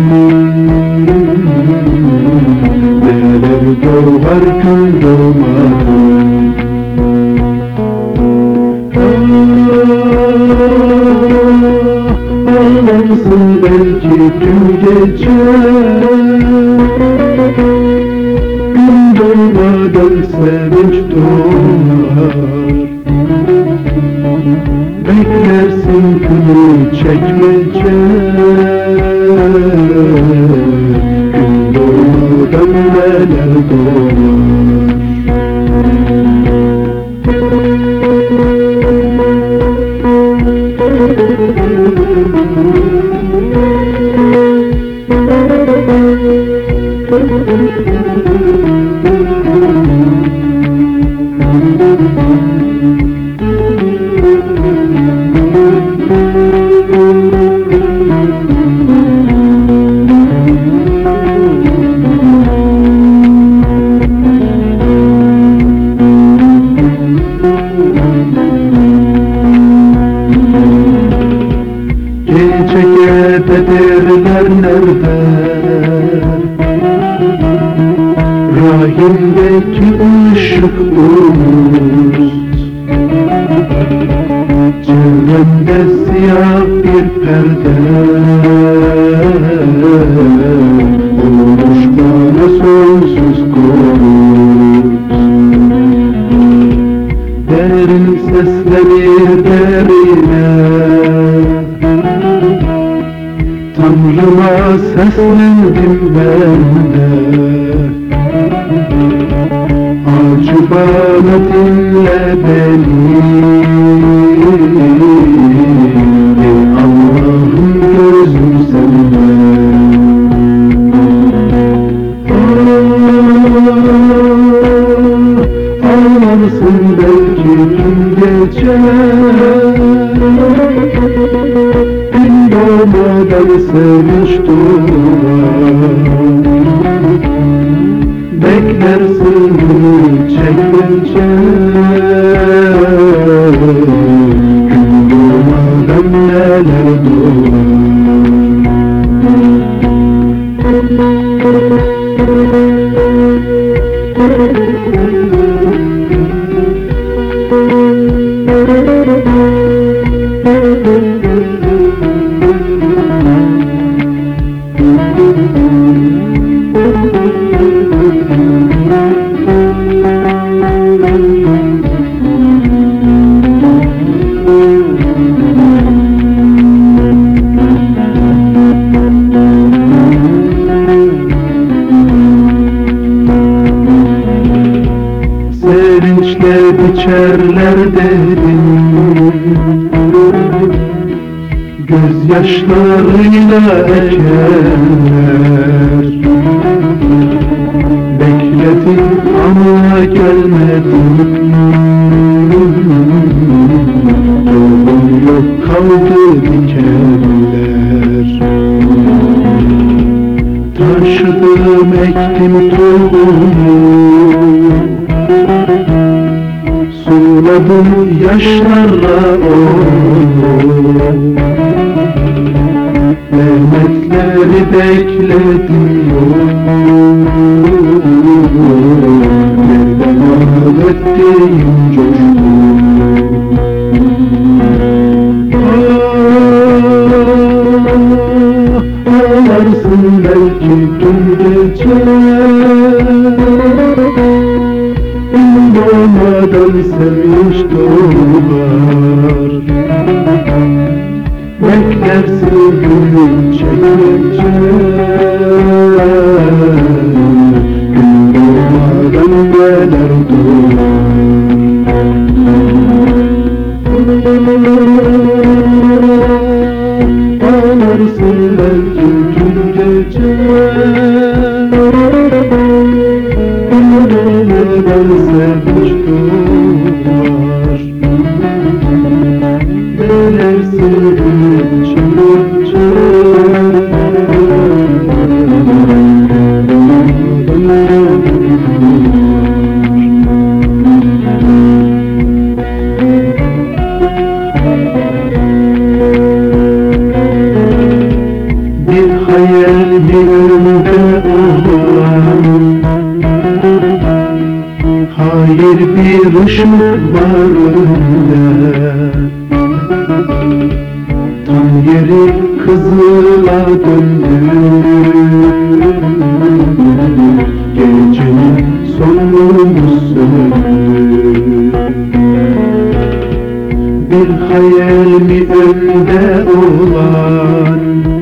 Neler doğar gün doğmadan. Ağlarsın belki tüm gece, gün doğmadan sevinç doğar. Beklersin günü çekmece, gün doğmadan neler doğar. Gece gebedirler nerede? Rahimdeki ışık umut, çevremde siyah bir perde olmuş bana sonsuz konut. Derin seslenir derine, Tanrıma seslendim ben de. Acı bana dinle beni, ey Allah'ım gözüm sende. Ağlarsın belki tüm gece, gün doğmadan sevinç doğar. Beklersin günü çekmece, gün doğmadan neler doğar. Sevinçle biçerler dedim, gözyaşlarıyla ekerler. Bekledim ama gelmedin, tohum yok kaldı dikenler. Taşıdım ektim tohumu, suladım yaşlarla onu. Mehmetleri bekledim yok, nereden ağlettiğim coşku. Ağlarsın belki tüm gece, doğmadan sevinç doğar. Beklersin günü çekmece, gün doğmadan neler elinde olan. Hayır bir ışık var önünde, tam yeri kızıla döndü. Gecenin sonunu söndü. Bir hayal mi önde olan?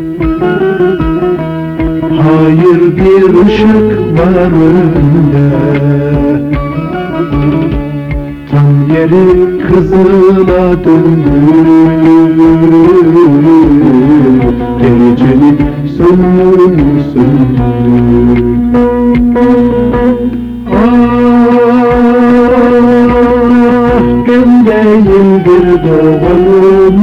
Hayır bir ışık var önünde, tam yeri kızıla döndü. Gecenin sonunu söndü. Gün değildir doğanımız,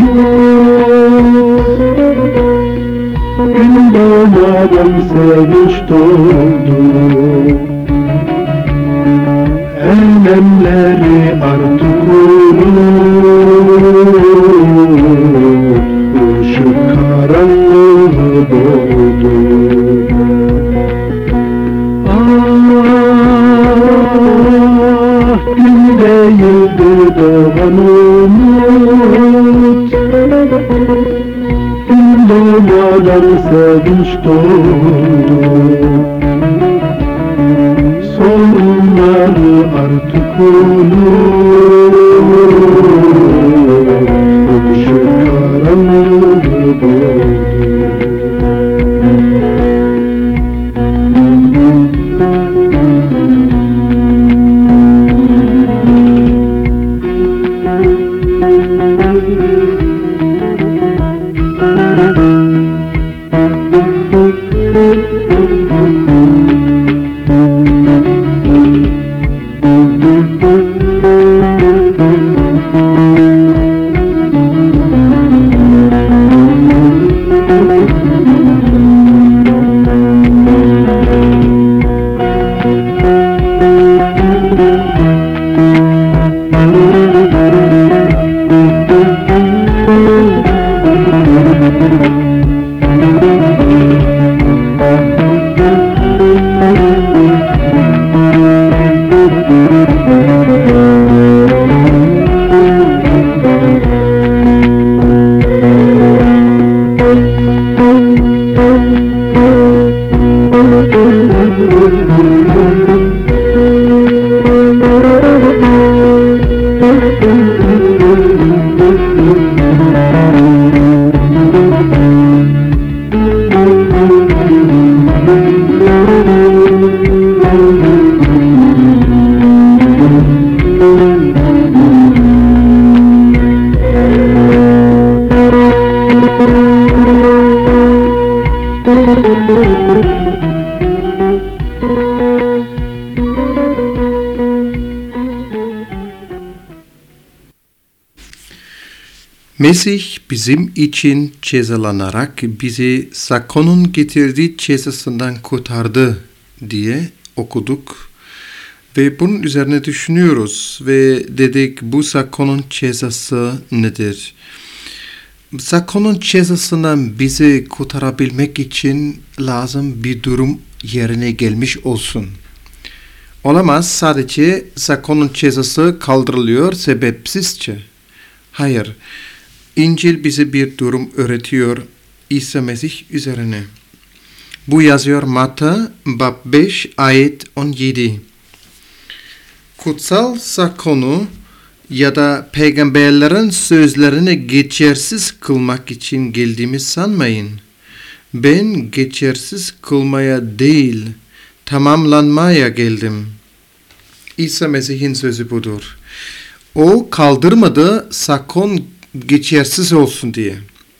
gün doğmadan sevinç doldu. Elemleri artık olur, ışık karanlığı doğdu. Gün değildir doğan umut, gün doğmadan sevinç doldu. Sorunları artık olur, ışık karanlığı doldu. Mesih bizim için cezalanarak bizi Sakon'un getirdiği cezasından kurtardı diye okuduk. Ve bunun üzerine düşünüyoruz ve dedik bu Sakon'un cezası nedir? Sakon'un cezasından bizi kurtarabilmek için lazım bir durum yerine gelmiş olsun. Olamaz sadece Sakon'un cezası kaldırılıyor sebepsizce. Hayır. İncil bize bir durum öğretiyor İsa Mesih üzerine. Bu yazıyor Matta bab 5 ayet 17. Kutsal Sakonu ya da peygamberlerin sözlerini geçersiz kılmak için geldiğimi sanmayın. Ben geçersiz kılmaya değil, tamamlanmaya geldim. İsa Mesih'in sözü budur. O kaldırmadı sakon geçersiz olsun diye.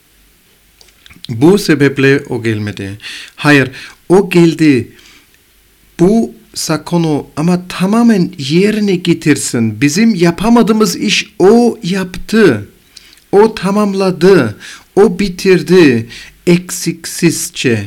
Bu sebeple o gelmedi. Hayır, o geldi. Bu sakonu ama tamamen yerine getirsin. Bizim yapamadığımız iş o yaptı. O tamamladı. O bitirdi. Eksiksizce.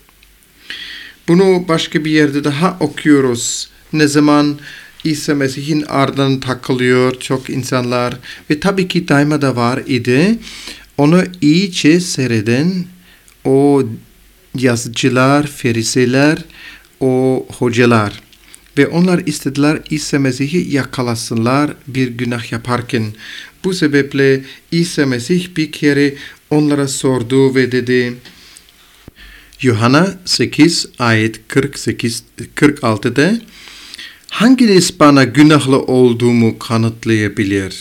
Bunu başka bir yerde daha okuyoruz. Ne zaman İsa Mesih'in ardından takılıyor çok insanlar ve tabii ki daima da var idi. Onu iyice seyreden, o yazıcılar, fariseler, o hocalar. Ve onlar istediler İsa Mesih'i yakalasınlar bir günah yaparken. Bu sebeple İsa Mesih bir kere onlara sordu ve dedi, Yuhanna 8 ayet 46'da, hanginiz bana günahlı olduğumu kanıtlayabilir?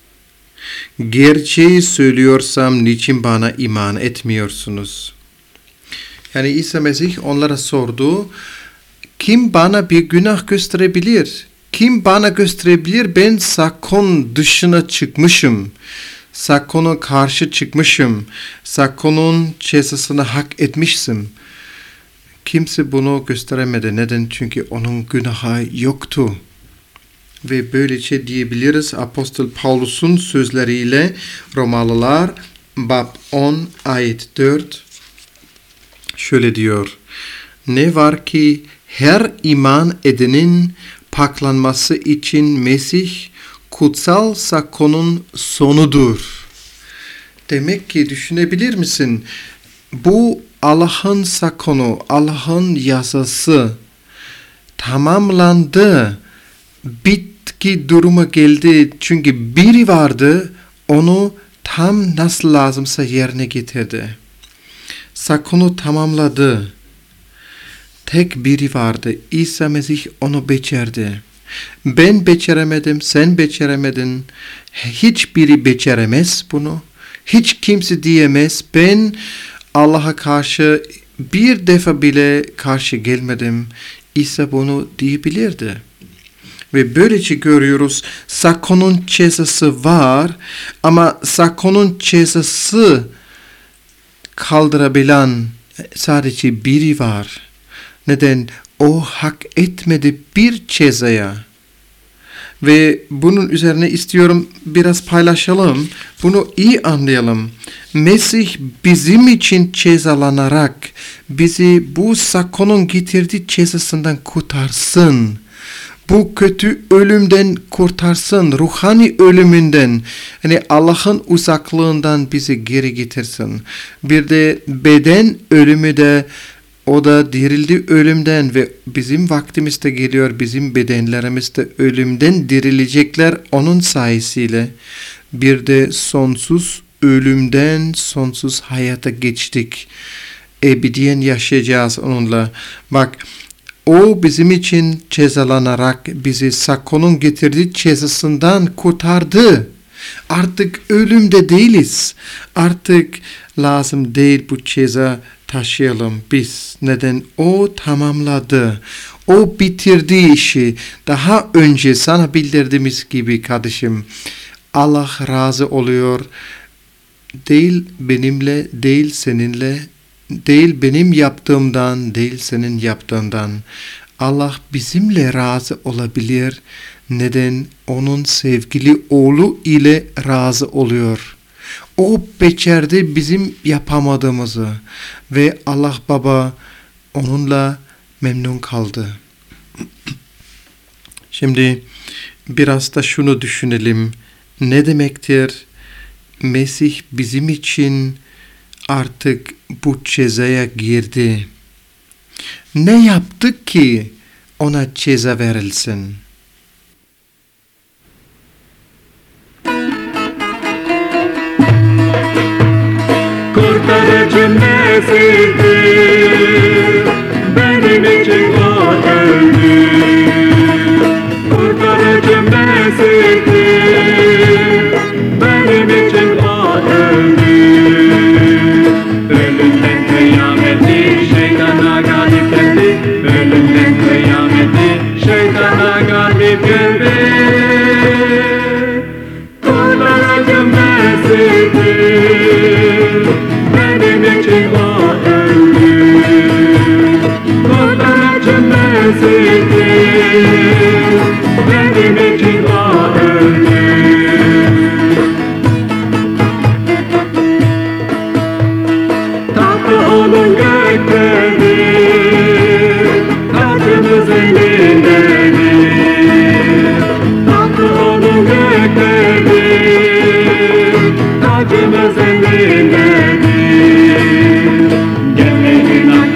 Gerçeği söylüyorsam niçin bana iman etmiyorsunuz? Yani İsa Mesih onlara sordu, kim bana bir günah gösterebilir? Kim bana gösterebilir? Ben sakon dışına çıkmışım. Sakona karşı çıkmışım. Sakonun cezasını hak etmişim. Kimse bunu gösteremedi. Neden? Çünkü onun günahı yoktu. Ve böylece diyebiliriz Apostol Paulus'un sözleriyle Romalılar bab 10 ayet 4 şöyle diyor. Ne var ki her iman edenin paklanması için Mesih kutsal sakonun sonudur. Demek ki düşünebilir misin? Bu Allah'ın sakonu, Allah'ın yasası tamamlandı. Bitki duruma geldi. Çünkü biri vardı, onu tam nasıl lazımsa yerine getirdi. Sakonu tamamladı. Tek biri vardı. İsa Mesih onu becerdi. Ben beceremedim, sen beceremedin. Hiçbiri beceremez bunu. Hiç kimse diyemez. Ben Allah'a karşı bir defa bile karşı gelmedim. İsa bunu diyebilirdi. Ve böylece görüyoruz sakonun cezası var ama sakonun cezası kaldırabilen sadece biri var. Neden? O hak etmedi bir cezaya. Ve bunun üzerine istiyorum biraz paylaşalım. Bunu iyi anlayalım. Mesih bizim için cezalanarak bizi bu sakonun getirdiği cezasından kurtarsın. Bu kötü ölümden kurtarsın. Ruhani ölümünden. Yani Allah'ın uzaklığından bizi geri getirsin. Bir de beden ölümü de o da dirildi ölümden ve bizim vaktimizde geliyor. Bizim bedenlerimiz de ölümden dirilecekler onun sayesiyle. Bir de sonsuz ölümden sonsuz hayata geçtik. Ebediyen yaşayacağız onunla. Bak, o bizim için cezalanarak bizi sakonun getirdiği cezasından kurtardı. Artık ölümde değiliz. Artık lazım değil bu ceza taşıyalım biz. Neden? O tamamladı. O bitirdi işi. Daha önce sana bildirdiğimiz gibi kardeşim, Allah razı oluyor. Değil benimle, değil seninle, değil benim yaptığımdan, değil senin yaptığından. Allah bizimle razı olabilir. Neden? Onun sevgili oğlu ile razı oluyor. O becerdi bizim yapamadığımızı ve Allah Baba onunla memnun kaldı. Şimdi biraz da şunu düşünelim. Ne demektir? Mesih bizim için artık bu cezaya girdi. Ne yaptık ki ona ceza verilsin? Kurtarıcım Mesih'tir, benim için o öldü. Kurtarıcım Mesih'tir, benim için o öldü. Ölümden kıyameti şeytana galip geldi. Ölümden kıyameti şeytana galip geldi. Kurtarıcım Mesih'tir, benim için o öldü. Kurtarıcım Mesih'tir, benim için o öldü. Tahtı onun göktedir, tahtımız elindedir. Tahtı onun göktedir, tacımız elindedir. Gelmeyin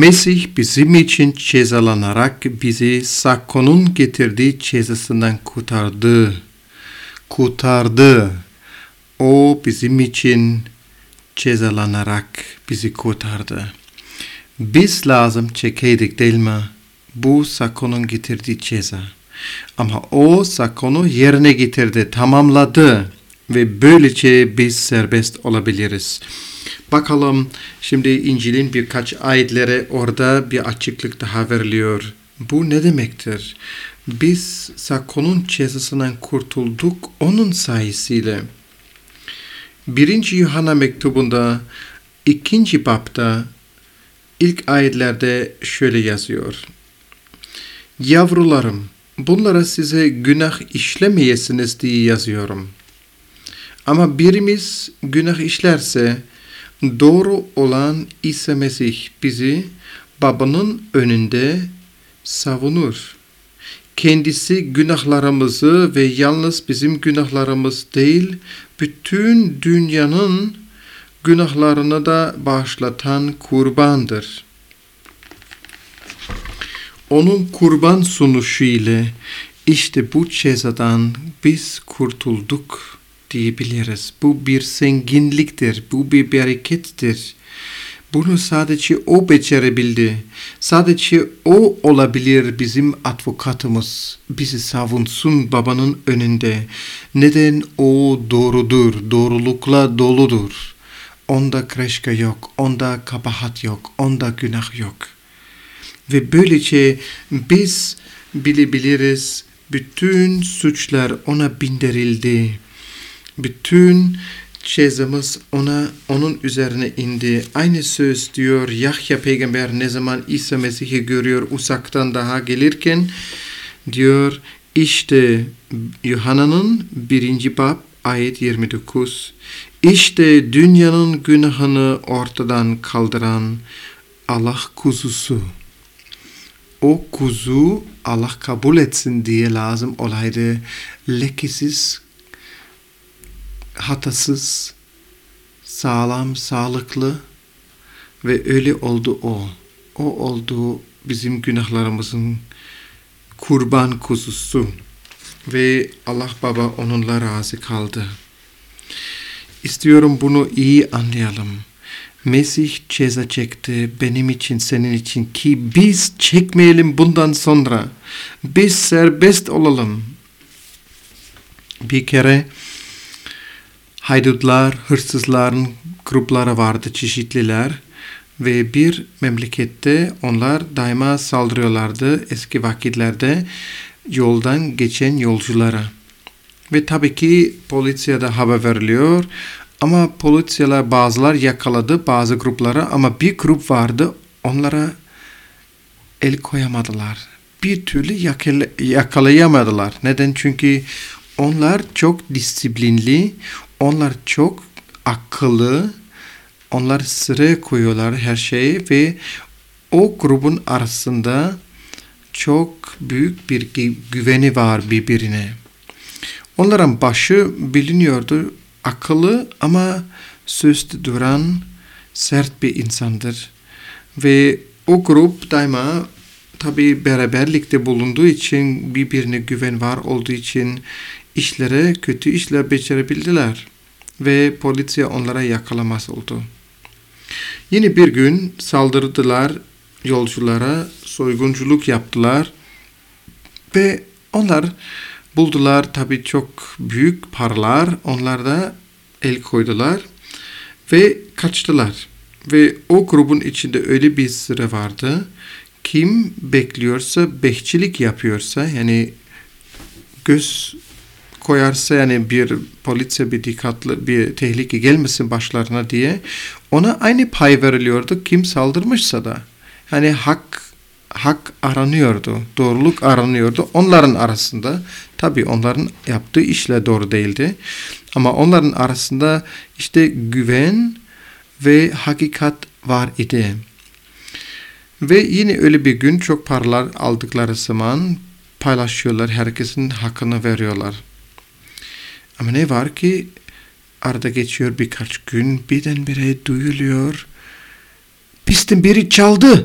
Mesih bizim için cezalanarak bizi Sakon'un getirdiği cezasından kurtardı. O bizim için cezalanarak bizi kurtardı. Biz lazım çekeydik değil mi? Bu Sakon'un getirdiği ceza. Ama o Sakon'u yerine getirdi, tamamladı ve böylece biz serbest olabiliriz. Bakalım şimdi İncil'in birkaç ayetlere orada bir açıklık daha veriliyor. Bu ne demektir? Biz Sakon'un cezasından kurtulduk onun sayesinde. 1. Yuhanna mektubunda 2. babda ilk ayetlerde şöyle yazıyor. Yavrularım, bunlara size günah işlemeyesiniz diye yazıyorum. Ama birimiz günah işlerse doğru olan İsa Mesih bizi babanın önünde savunur. Kendisi günahlarımızı ve yalnız bizim günahlarımız değil, bütün dünyanın günahlarını da bağışlatan kurbandır. Onun kurban sunuşu ile işte bu cezadan biz kurtulduk diyebiliriz. Bu bir zenginliktir, bu bir berekettir. Bunu sadece o becerebildi. Sadece o olabilir bizim advokatımız. Bizi savunsun babanın önünde. Neden o doğrudur, doğrulukla doludur. Onda kreşka yok, onda kabahat yok, onda günah yok. Ve böylece biz bilebiliriz, bütün suçlar ona bindirildi. Bütün cezamız onun üzerine indi. Aynı söz diyor Yahya peygamber ne zaman İsa Mesih'i görüyor uzaktan daha gelirken diyor işte Yuhanna'nın 1. bab ayet 29. İşte dünyanın günahını ortadan kaldıran Allah kuzusu. O kuzu Allah kabul etsin diye lazım olaydı. Lekesiz, hatasız, sağlam, sağlıklı ve öyle oldu o. O oldu bizim günahlarımızın kurban kuzusu ve Allah Baba onunla razı kaldı. İstiyorum bunu iyi anlayalım. Mesih ceza çekti benim için, senin için ki biz çekmeyelim bundan sonra. Biz serbest olalım. Bir kere haydutlar, hırsızların grupları vardı, çeşitliler ve bir memlekette onlar daima saldırıyorlardı eski vakitlerde yoldan geçen yolculara. Ve tabii ki polisiye de haber veriliyor ama polisiyeler bazılar yakaladı bazı gruplara ama bir grup vardı onlara el koyamadılar. Bir türlü yakalayamadılar. Neden? Çünkü onlar çok disiplinli, onlar çok akıllı, onlar sıraya koyuyorlar her şeyi ve o grubun arasında çok büyük bir güveni var birbirine. Onların başı biliniyordu, akıllı ama sözde duran sert bir insandır. Ve o grup daima tabi beraberlikte bulunduğu için birbirine güven var olduğu için kötü işler becerebildiler. Ve polisiye onlara yakalamaz oldu. Yine bir gün saldırdılar yolculara, soygunculuk yaptılar. Ve onlar buldular tabii çok büyük paralar. Onlar da el koydular ve kaçtılar. Ve o grubun içinde öyle bir sıra vardı. Kim bekliyorsa, bekçilik yapıyorsa yani göz koyarsa yani bir polisiye bir dikkatli bir tehlike gelmesin başlarına diye ona aynı pay veriliyordu kim saldırmışsa da. Yani hak aranıyordu, doğruluk aranıyordu onların arasında. Tabii onların yaptığı işle doğru değildi. Ama onların arasında işte güven ve hakikat var idi. Ve yine öyle bir gün çok paralar aldıkları zaman paylaşıyorlar, herkesin hakkını veriyorlar. Ama ne var ki arada geçiyor birkaç gün birdenbire duyuluyor. Pistin biri çaldı.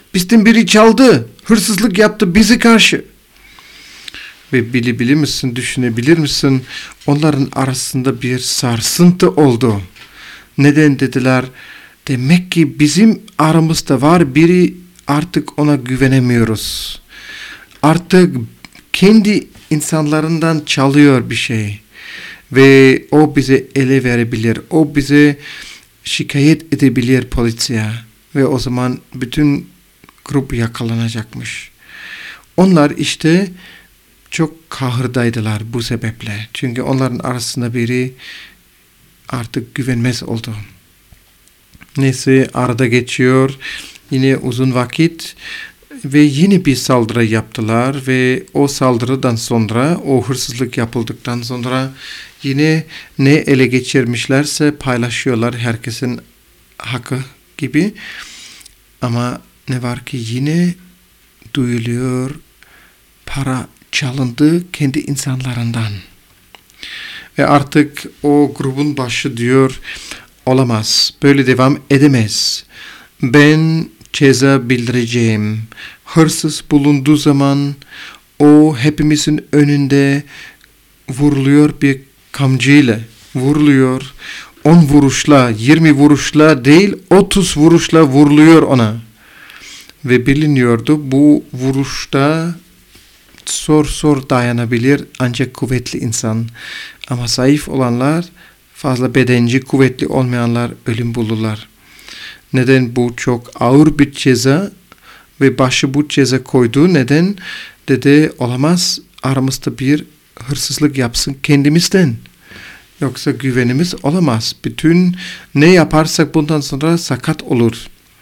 Bizden biri çaldı, hırsızlık yaptı bize karşı. Ve bilir misin, düşünebilir misin? Onların arasında bir sarsıntı oldu. Neden dediler? Demek ki bizim aramızda var biri, artık ona güvenemiyoruz. Artık kendi insanlarından çalıyor bir şey. Ve o bize ele verebilir. O bize şikayet edebilir polisiye. Ve o zaman bütün grup yakalanacakmış. Onlar işte çok kahırdaydılar bu sebeple. Çünkü onların arasında biri artık güvenmez oldu. Neyse arada geçiyor. Yine uzun vakit ve yine bir saldırı yaptılar ve o saldırıdan sonra, o hırsızlık yapıldıktan sonra yine ne ele geçirmişlerse paylaşıyorlar, herkesin hakkı gibi. Ama ne var ki yine duyuluyor, para çalındı kendi insanlarından. Ve artık o grubun başı diyor, olamaz, böyle devam edemez. Ben ceza bildireceğim. Hırsız bulunduğu zaman o hepimizin önünde vuruluyor, bir kamçıyla vuruluyor. 10 vuruşla, 20 vuruşla değil 30 vuruşla vuruluyor ona. Ve biliniyordu bu vuruşta zor dayanabilir ancak kuvvetli insan. Ama zayıf olanlar, fazla bedenci, kuvvetli olmayanlar ölüm bulurlar. Neden bu çok ağır bir ceza ve başı bu ceza koydu? Neden? Dedi olamaz, aramızda bir hırsızlık yapsın kendimizden. Yoksa güvenimiz olamaz. Bütün ne yaparsak bundan sonra sakat olur.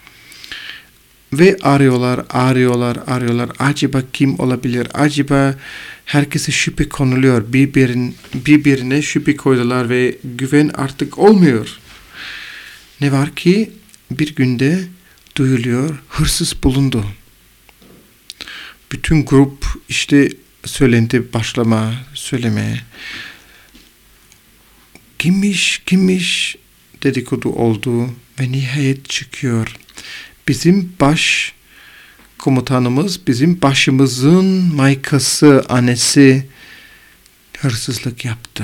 Ve arıyorlar. Acaba kim olabilir? Acaba herkese şüphe konuluyor. Birbirine şüphe koydular ve güven artık olmuyor. Ne var ki bir günde duyuluyor, hırsız bulundu. Bütün grup işte söylenti söylemeye. Kimmiş dedikodu oldu ve nihayet çıkıyor. Bizim baş komutanımız, bizim başımızın maykası, annesi hırsızlık yaptı.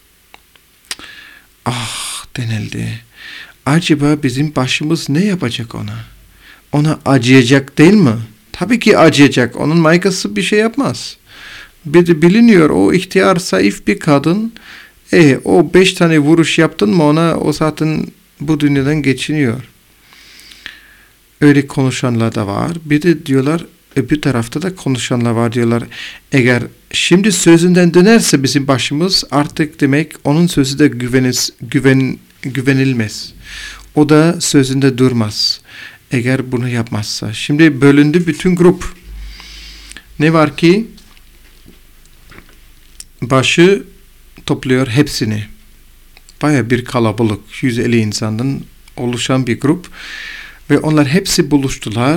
Ah denildi. Acaba bizim başımız ne yapacak ona? Ona acıyacak değil mi? Tabii ki acıyacak. Onun maykası bir şey yapmaz. Bir de biliniyor o ihtiyar, zayıf bir kadın. O 5 tane vuruş yaptın mı ona, o zaten bu dünyadan geçiniyor. Öyle konuşanlar da var. Bir de diyorlar, öbür tarafta da konuşanlar var diyorlar. Eğer şimdi sözünden dönerse bizim başımız, artık demek onun sözü de güvenilmez. O da sözünde durmaz. Eğer bunu yapmazsa. Şimdi bölündü bütün grup. Ne var ki başı topluyor hepsini. Baya bir kalabalık, 150 insandan oluşan bir grup. Ve onlar hepsi buluştular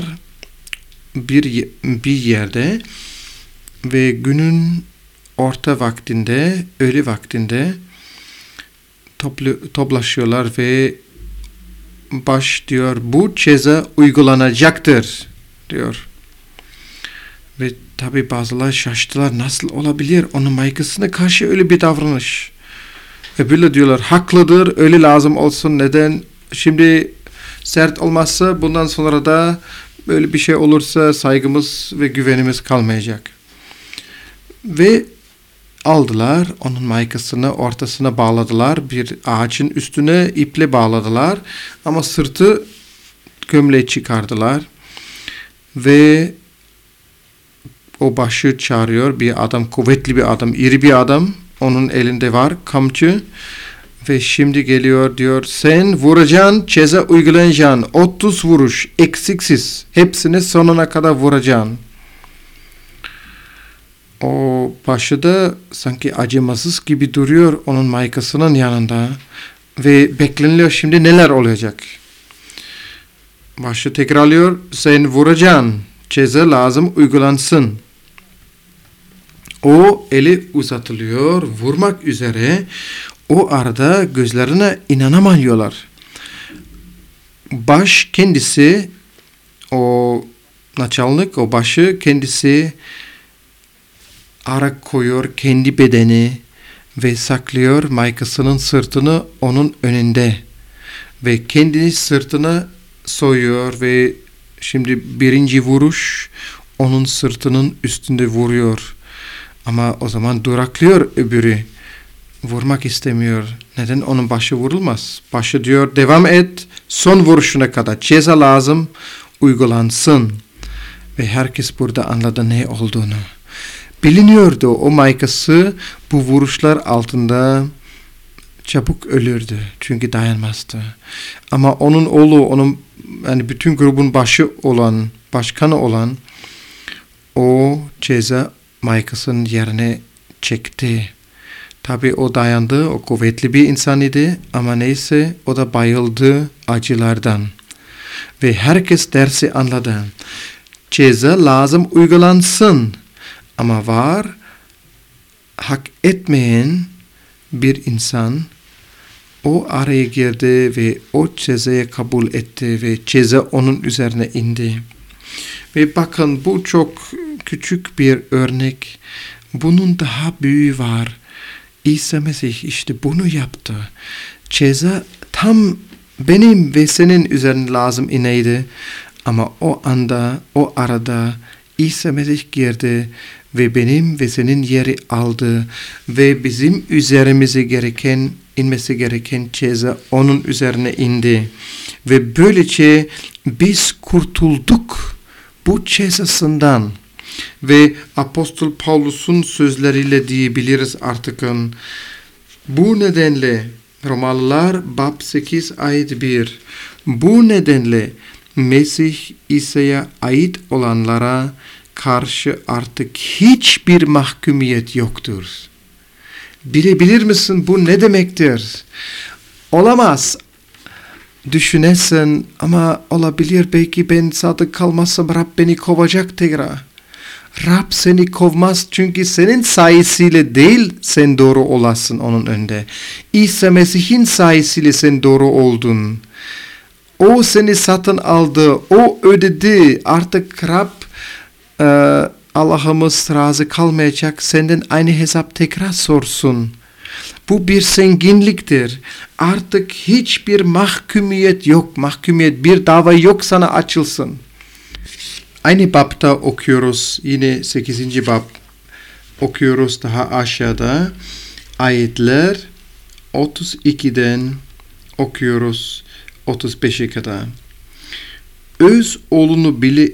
bir yerde ve günün orta vaktinde, öğle vaktinde toplaşıyorlar ve baş diyor bu ceza uygulanacaktır diyor. Ve tabi bazıları şaştılar, nasıl olabilir onun maykasına karşı öyle bir davranış. Öbürler diyorlar haklıdır, öyle lazım olsun, neden şimdi sert olmazsa bundan sonra da böyle bir şey olursa saygımız ve güvenimiz kalmayacak. Ve aldılar onun maykasını, ortasına bağladılar, bir ağacın üstüne iple bağladılar ama sırtı gömleği çıkardılar ve o başı çağırıyor, bir adam, kuvvetli bir adam, iri bir adam, onun elinde var kamçı. Ve şimdi geliyor diyor, sen vuracaksın, ceza uygulayacaksın, 30 vuruş eksiksiz, hepsini sonuna kadar vuracaksın. O başı da sanki acımasız gibi duruyor onun maykasının yanında ve bekleniliyor şimdi neler olacak. Başı tekrarlıyor, sen vuracaksın, ceza lazım uygulansın. O eli uzatılıyor, vurmak üzere. O arada gözlerine inanamıyorlar. Baş kendisi o Naçalnik, o başı kendisi arak koyuyor kendi bedeni ve saklıyor maykasının sırtını onun önünde. Ve kendini sırtına soyuyor ve şimdi birinci vuruş onun sırtının üstünde vuruyor. Ama o zaman duraklıyor öbürü. Vurmak istemiyor. Neden? Onun başı vurulmaz. Başı diyor devam et son vuruşuna kadar. Ceza lazım uygulansın. Ve herkes burada anladı ne olduğunu. Biliniyordu o maykası bu vuruşlar altında çabuk ölürdü. Çünkü dayanmazdı. Ama onun oğlu, onun yani bütün grubun başı olan, başkanı olan o ceza maykasının yerine çekti. Tabi o dayandı, o kuvvetli bir insan idi ama neyse o da bayıldı acılardan. Ve herkes dersi anladı. Ceza lazım uygulansın ama var hak etmeyen bir insan o araya girdi ve o cezayı kabul etti ve ceza onun üzerine indi. Ve bakın bu çok küçük bir örnek. Bunun daha büyüğü var. İsa Mesih işte bunu yaptı. Ceza tam benim ve senin üzerine lazım ineydi. Ama o anda, o arada İsa Mesih girdi ve benim ve senin yeri aldı. Ve bizim üzerimize gereken, inmesi gereken ceza onun üzerine indi. Ve böylece biz kurtulduk bu cezasından. Ve Apostol Paulus'un sözleriyle diyebiliriz artık. Bu nedenle Romalılar bab 8 ayet 1. Bu nedenle Mesih İsa'ya ait olanlara karşı artık hiçbir mahkumiyet yoktur. Bilebilir misin bu ne demektir? Olamaz. Düşünesin ama olabilir belki ben sadık kalmazsam Rab beni kovacak tekrar. Rab seni kovmaz çünkü senin sayesiyle değil sen doğru olasın onun önünde. İsa Mesih'in sayesiyle sen doğru oldun. O seni satın aldı, o ödedi. Artık Rab Allah'ımız razı kalmayacak, senden aynı hesap tekrar sorsun. Bu bir zenginliktir. Artık hiçbir mahkumiyet yok. Mahkumiyet, bir dava yok sana açılsın. Aynı babda okuyoruz. Yine 8. bab okuyoruz daha aşağıda. Ayetler 32'den okuyoruz 35'e kadar. Öz oğlunu bile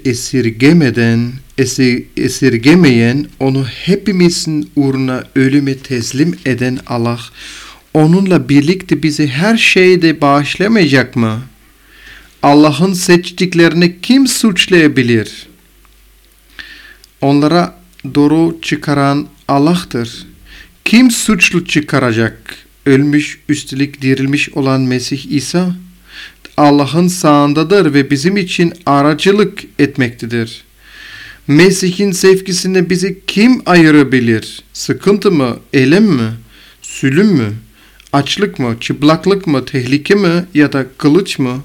esirgemeyen, onu hepimizin uğruna ölüme teslim eden Allah, onunla birlikte bizi her şeyde bağışlamayacak mı? Allah'ın seçtiklerini kim suçlayabilir? Onlara doğru çıkaran Allah'tır. Kim suçlu çıkaracak? Ölmüş, üstelik dirilmiş olan Mesih İsa, Allah'ın sağındadır ve bizim için aracılık etmektedir. Mesih'in sevgisinde bizi kim ayırabilir? Sıkıntı mı, elem mi, zulüm mü, açlık mı, çıplaklık mı, tehlike mi ya da kılıç mı?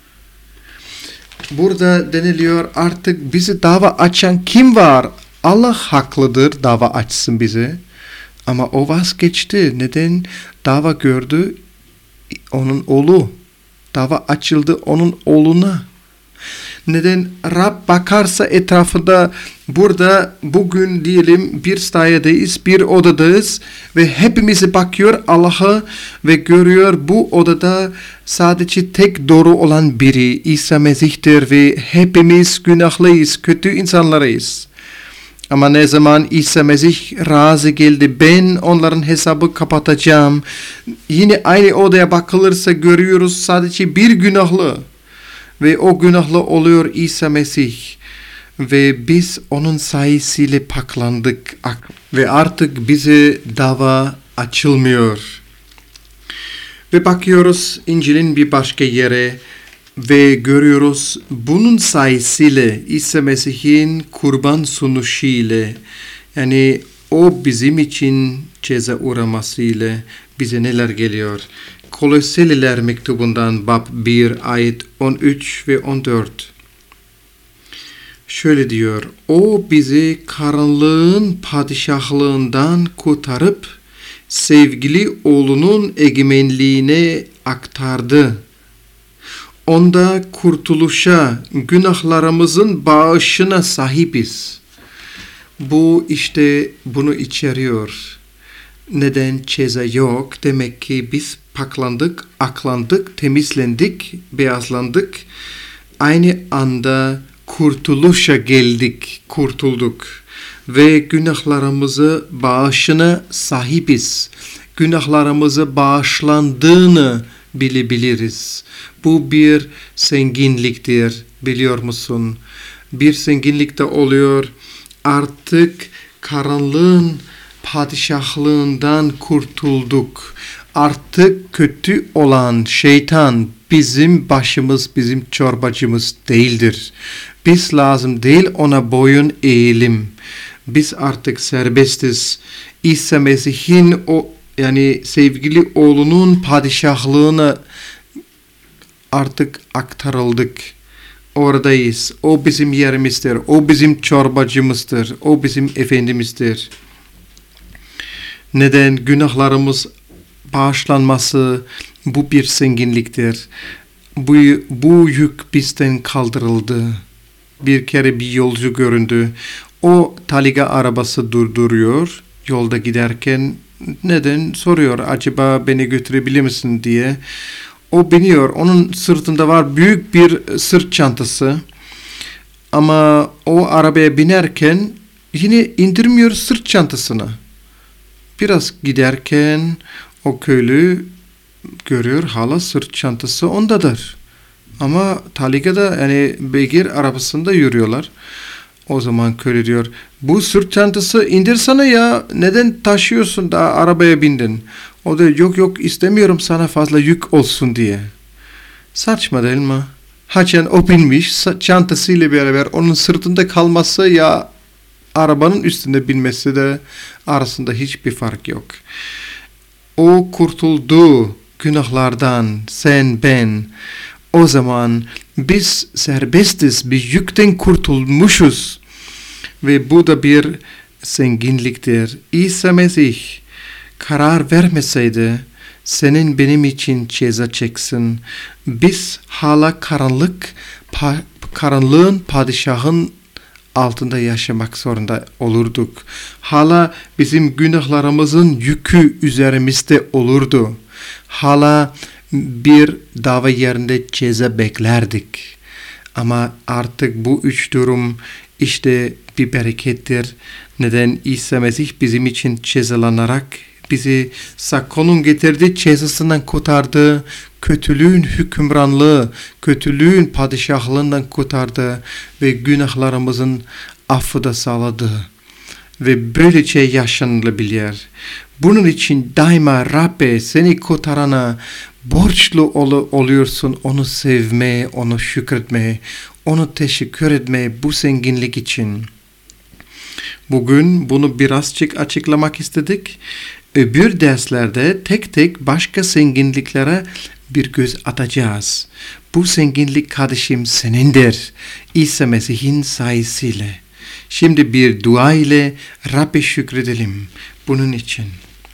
Burada deniliyor artık bizi dava açan kim var? Allah haklıdır dava açsın bize. Ama o vazgeçti. Neden? Dava gördü onun oğlu. Dava açıldı onun oğluna. Neden? Rab bakarsa etrafında burada bugün diyelim bir sayedayız, bir odadayız ve hepimizi bakıyor Allah'a ve görüyor bu odada sadece tek doğru olan biri İsa Mesih'tir ve hepimiz günahlıyız, kötü insanlarıyız. Ama ne zaman İsa Mesih razı geldi, ben onların hesabı kapatacağım. Yine aynı odaya bakılırsa görüyoruz sadece bir günahlı. Ve o günahlı oluyor İsa Mesih. Ve biz onun sayesiyle paklandık. Ve artık bize dava açılmıyor. Ve bakıyoruz İncil'in bir başka yere. Ve görüyoruz bunun sayesiyle İsa Mesih'in kurban sunuşu ile yani o bizim için ceza uğramasıyla bize neler geliyor? Koloseliler mektubundan bab 1 ayet 13 ve 14. Şöyle diyor, o bizi karanlığın padişahlığından kurtarıp sevgili oğlunun egemenliğine aktardı. Onda kurtuluşa, günahlarımızın bağışına sahibiz. Bu işte bunu içeriyor. Neden ceza yok? Demek ki biz paklandık, aklandık, temizlendik, beyazlandık. Aynı anda kurtuluşa geldik, kurtulduk. Ve günahlarımızı bağışına sahibiz. Günahlarımızı bağışlandığını bilebiliriz. Bu bir zenginliktir, biliyor musun? Bir zenginlik de oluyor. Artık karanlığın padişahlığından kurtulduk. Artık kötü olan şeytan bizim başımız, bizim çorbacımız değildir. Biz lazım değil ona boyun eğelim. Biz artık serbestiz. İsa Mesih'in yani sevgili oğlunun padişahlığına artık aktarıldık. Oradayız. O bizim yerimizdir. O bizim çorbacımızdır. O bizim efendimizdir. Neden? Günahlarımız bağışlanması bu bir zenginliktir. Bu yük bizden kaldırıldı. Bir kere bir yolcu göründü. O taliga arabası durduruyor. Yolda giderken neden soruyor, acaba beni götürebilir misin diye. O biniyor. Onun sırtında var büyük bir sırt çantası. Ama o arabaya binerken yine indirmiyor sırt çantasını. Biraz giderken o köylü görüyor, hala sırt çantası ondadır. Ama taligada yani beygir arabasında yürüyorlar. O zaman köylü diyor, bu sırt çantası indirsene ya, neden taşıyorsun, daha arabaya bindin. O da yok istemiyorum sana fazla yük olsun diye. Saçma değil mi? Haçen o binmiş çantasıyla beraber onun sırtında kalması ya arabanın üstünde binmesi de arasında hiçbir fark yok. O kurtuldu günahlardan, sen ben. O zaman biz serbestiz, bir yükten kurtulmuşuz. Ve bu da bir zenginliktir. İsa Mesih karar vermeseydi senin benim için ceza çeksin. Biz hala karanlığın padişahın altında yaşamak zorunda olurduk. Hala bizim günahlarımızın yükü üzerimizde olurdu. Hala bir dava yerinde ceza beklerdik. Ama artık bu üç durum işte bir berekettir. Neden? İsa Mesih bizim için cezalanarak bizi Sakon'un getirdiği cezasından kurtardı. Kötülüğün hükümranlığı, kötülüğün padişahlığından kurtardı ve günahlarımızın affı da sağladı. Ve böylece yaşanılabilir. Bunun için daima Rabbe seni kurtarana borçlu oluyorsun, onu sevmeye, onu şükretmeye, onu teşekkür etmeye bu zenginlik için. Bugün bunu birazcık açıklamak istedik. Öbür derslerde tek tek başka zenginliklere bir göz atacağız. Bu zenginlik kardeşim senindir. İsa Mesih'in sayesinde. Şimdi bir dua ile Rabbe şükredelim bunun için.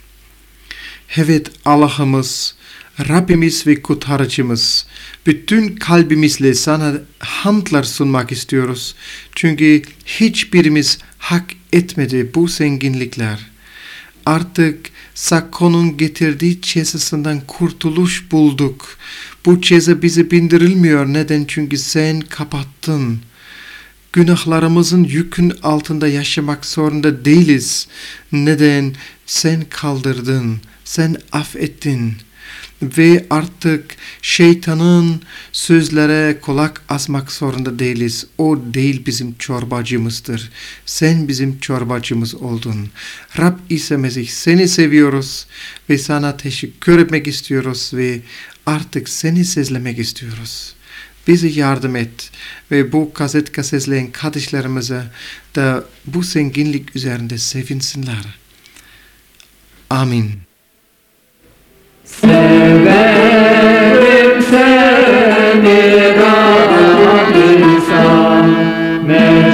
Evet Allah'ımız, Rabbimiz ve kurtarıcımız, bütün kalbimizle sana hamdlar sunmak istiyoruz. Çünkü hiçbirimiz hak etmedi bu zenginlikler. Artık Sakon'un getirdiği cezasından kurtuluş bulduk. Bu ceza bize bindirilmiyor. Neden? Çünkü sen kapattın. Günahlarımızın yükün altında yaşamak zorunda değiliz. Neden? Sen kaldırdın, sen affettin. Ve artık şeytanın sözlere kulak asmak zorunda değiliz. O değil bizim çorbacımızdır. Sen bizim çorbacımız oldun. Rab İsa Mesih seni seviyoruz ve sana teşekkür etmek istiyoruz ve artık seni sezlemek istiyoruz. Bize yardım et ve bu kaset sesleyen kardeşlerimize de bu zenginlik üzerinde sevinsinler. Amin. Severim seni Rabbim sen,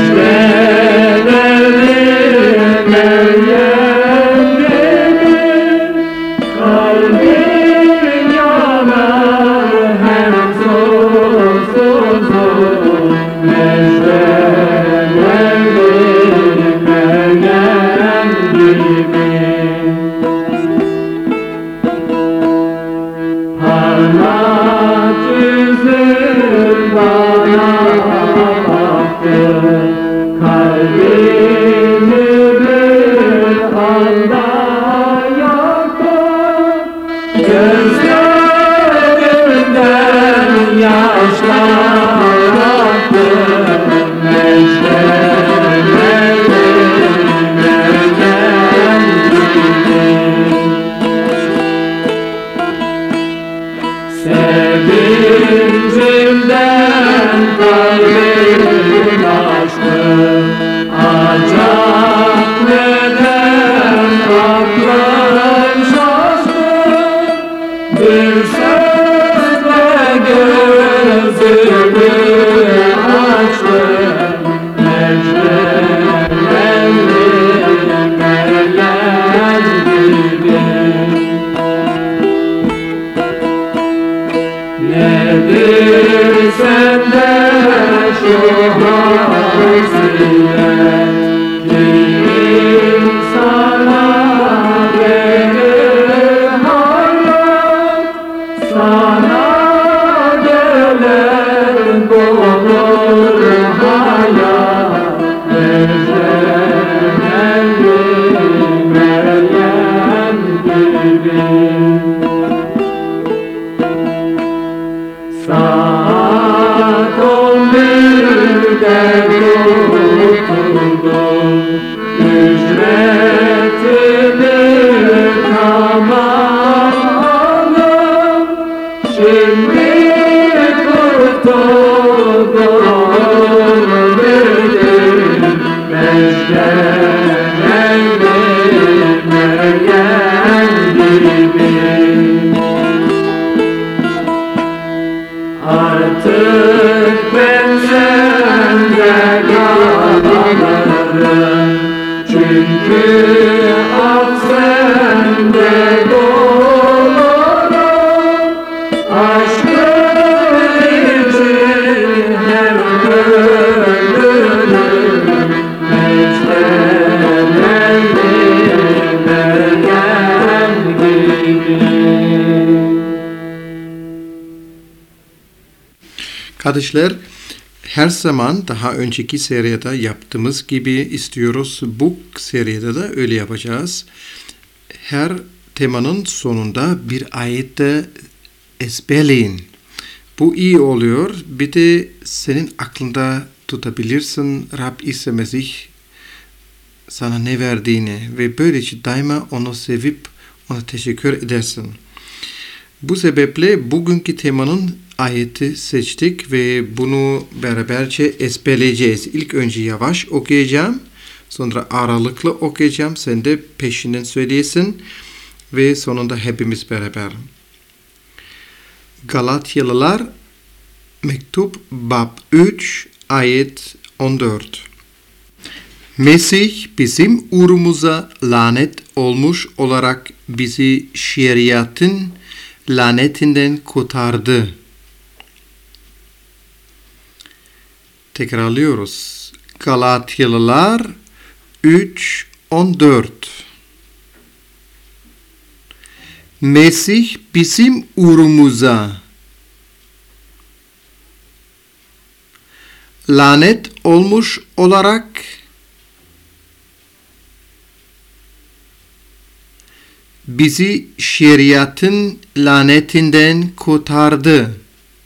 ücretini tamamladım. Şimdi kurtuldum dedim, bezlenen Meryem gibi. Artık ben sende kalırım, çünkü af sende dolurum. Aşkın için hem ölürüm, beklenen Meryem gibi. Kardeşler, her zaman daha önceki seride yaptığımız gibi istiyoruz. Bu seride de öyle yapacağız. Her temanın sonunda bir ayette ezberleyin. Bu iyi oluyor. Bir de senin aklında tutabilirsin Rab İsa Mesih sana ne verdiğini ve böylece daima onu sevip ona teşekkür edersin. Bu sebeple bugünkü temanın ayeti seçtik ve bunu beraberce ezberleyeceğiz. İlk önce yavaş okuyacağım, sonra aralıklı okuyacağım. Sen de peşinden söyleyesin ve sonunda hepimiz beraber. Galatyalılar mektup bab 3 ayet 14. Mesih bizim uğrumuza lanet olmuş olarak bizi şeriatın lanetinden kurtardı. Tekrarlıyoruz. Galatyalılar 3:14. Mesih bizim uğrumuza lanet olmuş olarak bizi şeriatın lanetinden kurtardı.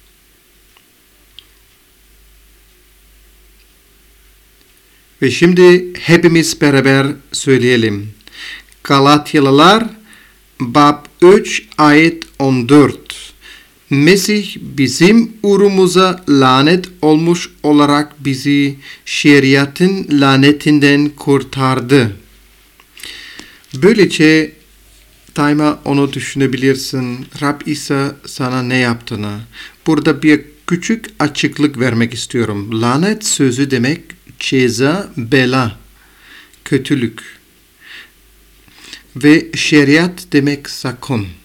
Ve şimdi hepimiz beraber söyleyelim. Galatyalılar bab 3 ayet 14. Mesih bizim uğrumuza lanet olmuş olarak bizi şeriatın lanetinden kurtardı. Böylece daima onu düşünebilirsin. Rab İsa sana ne yaptığını. Burada bir küçük açıklık vermek istiyorum. Lanet sözü demek ceza, bela, kötülük. Ve şeriat demek sakın.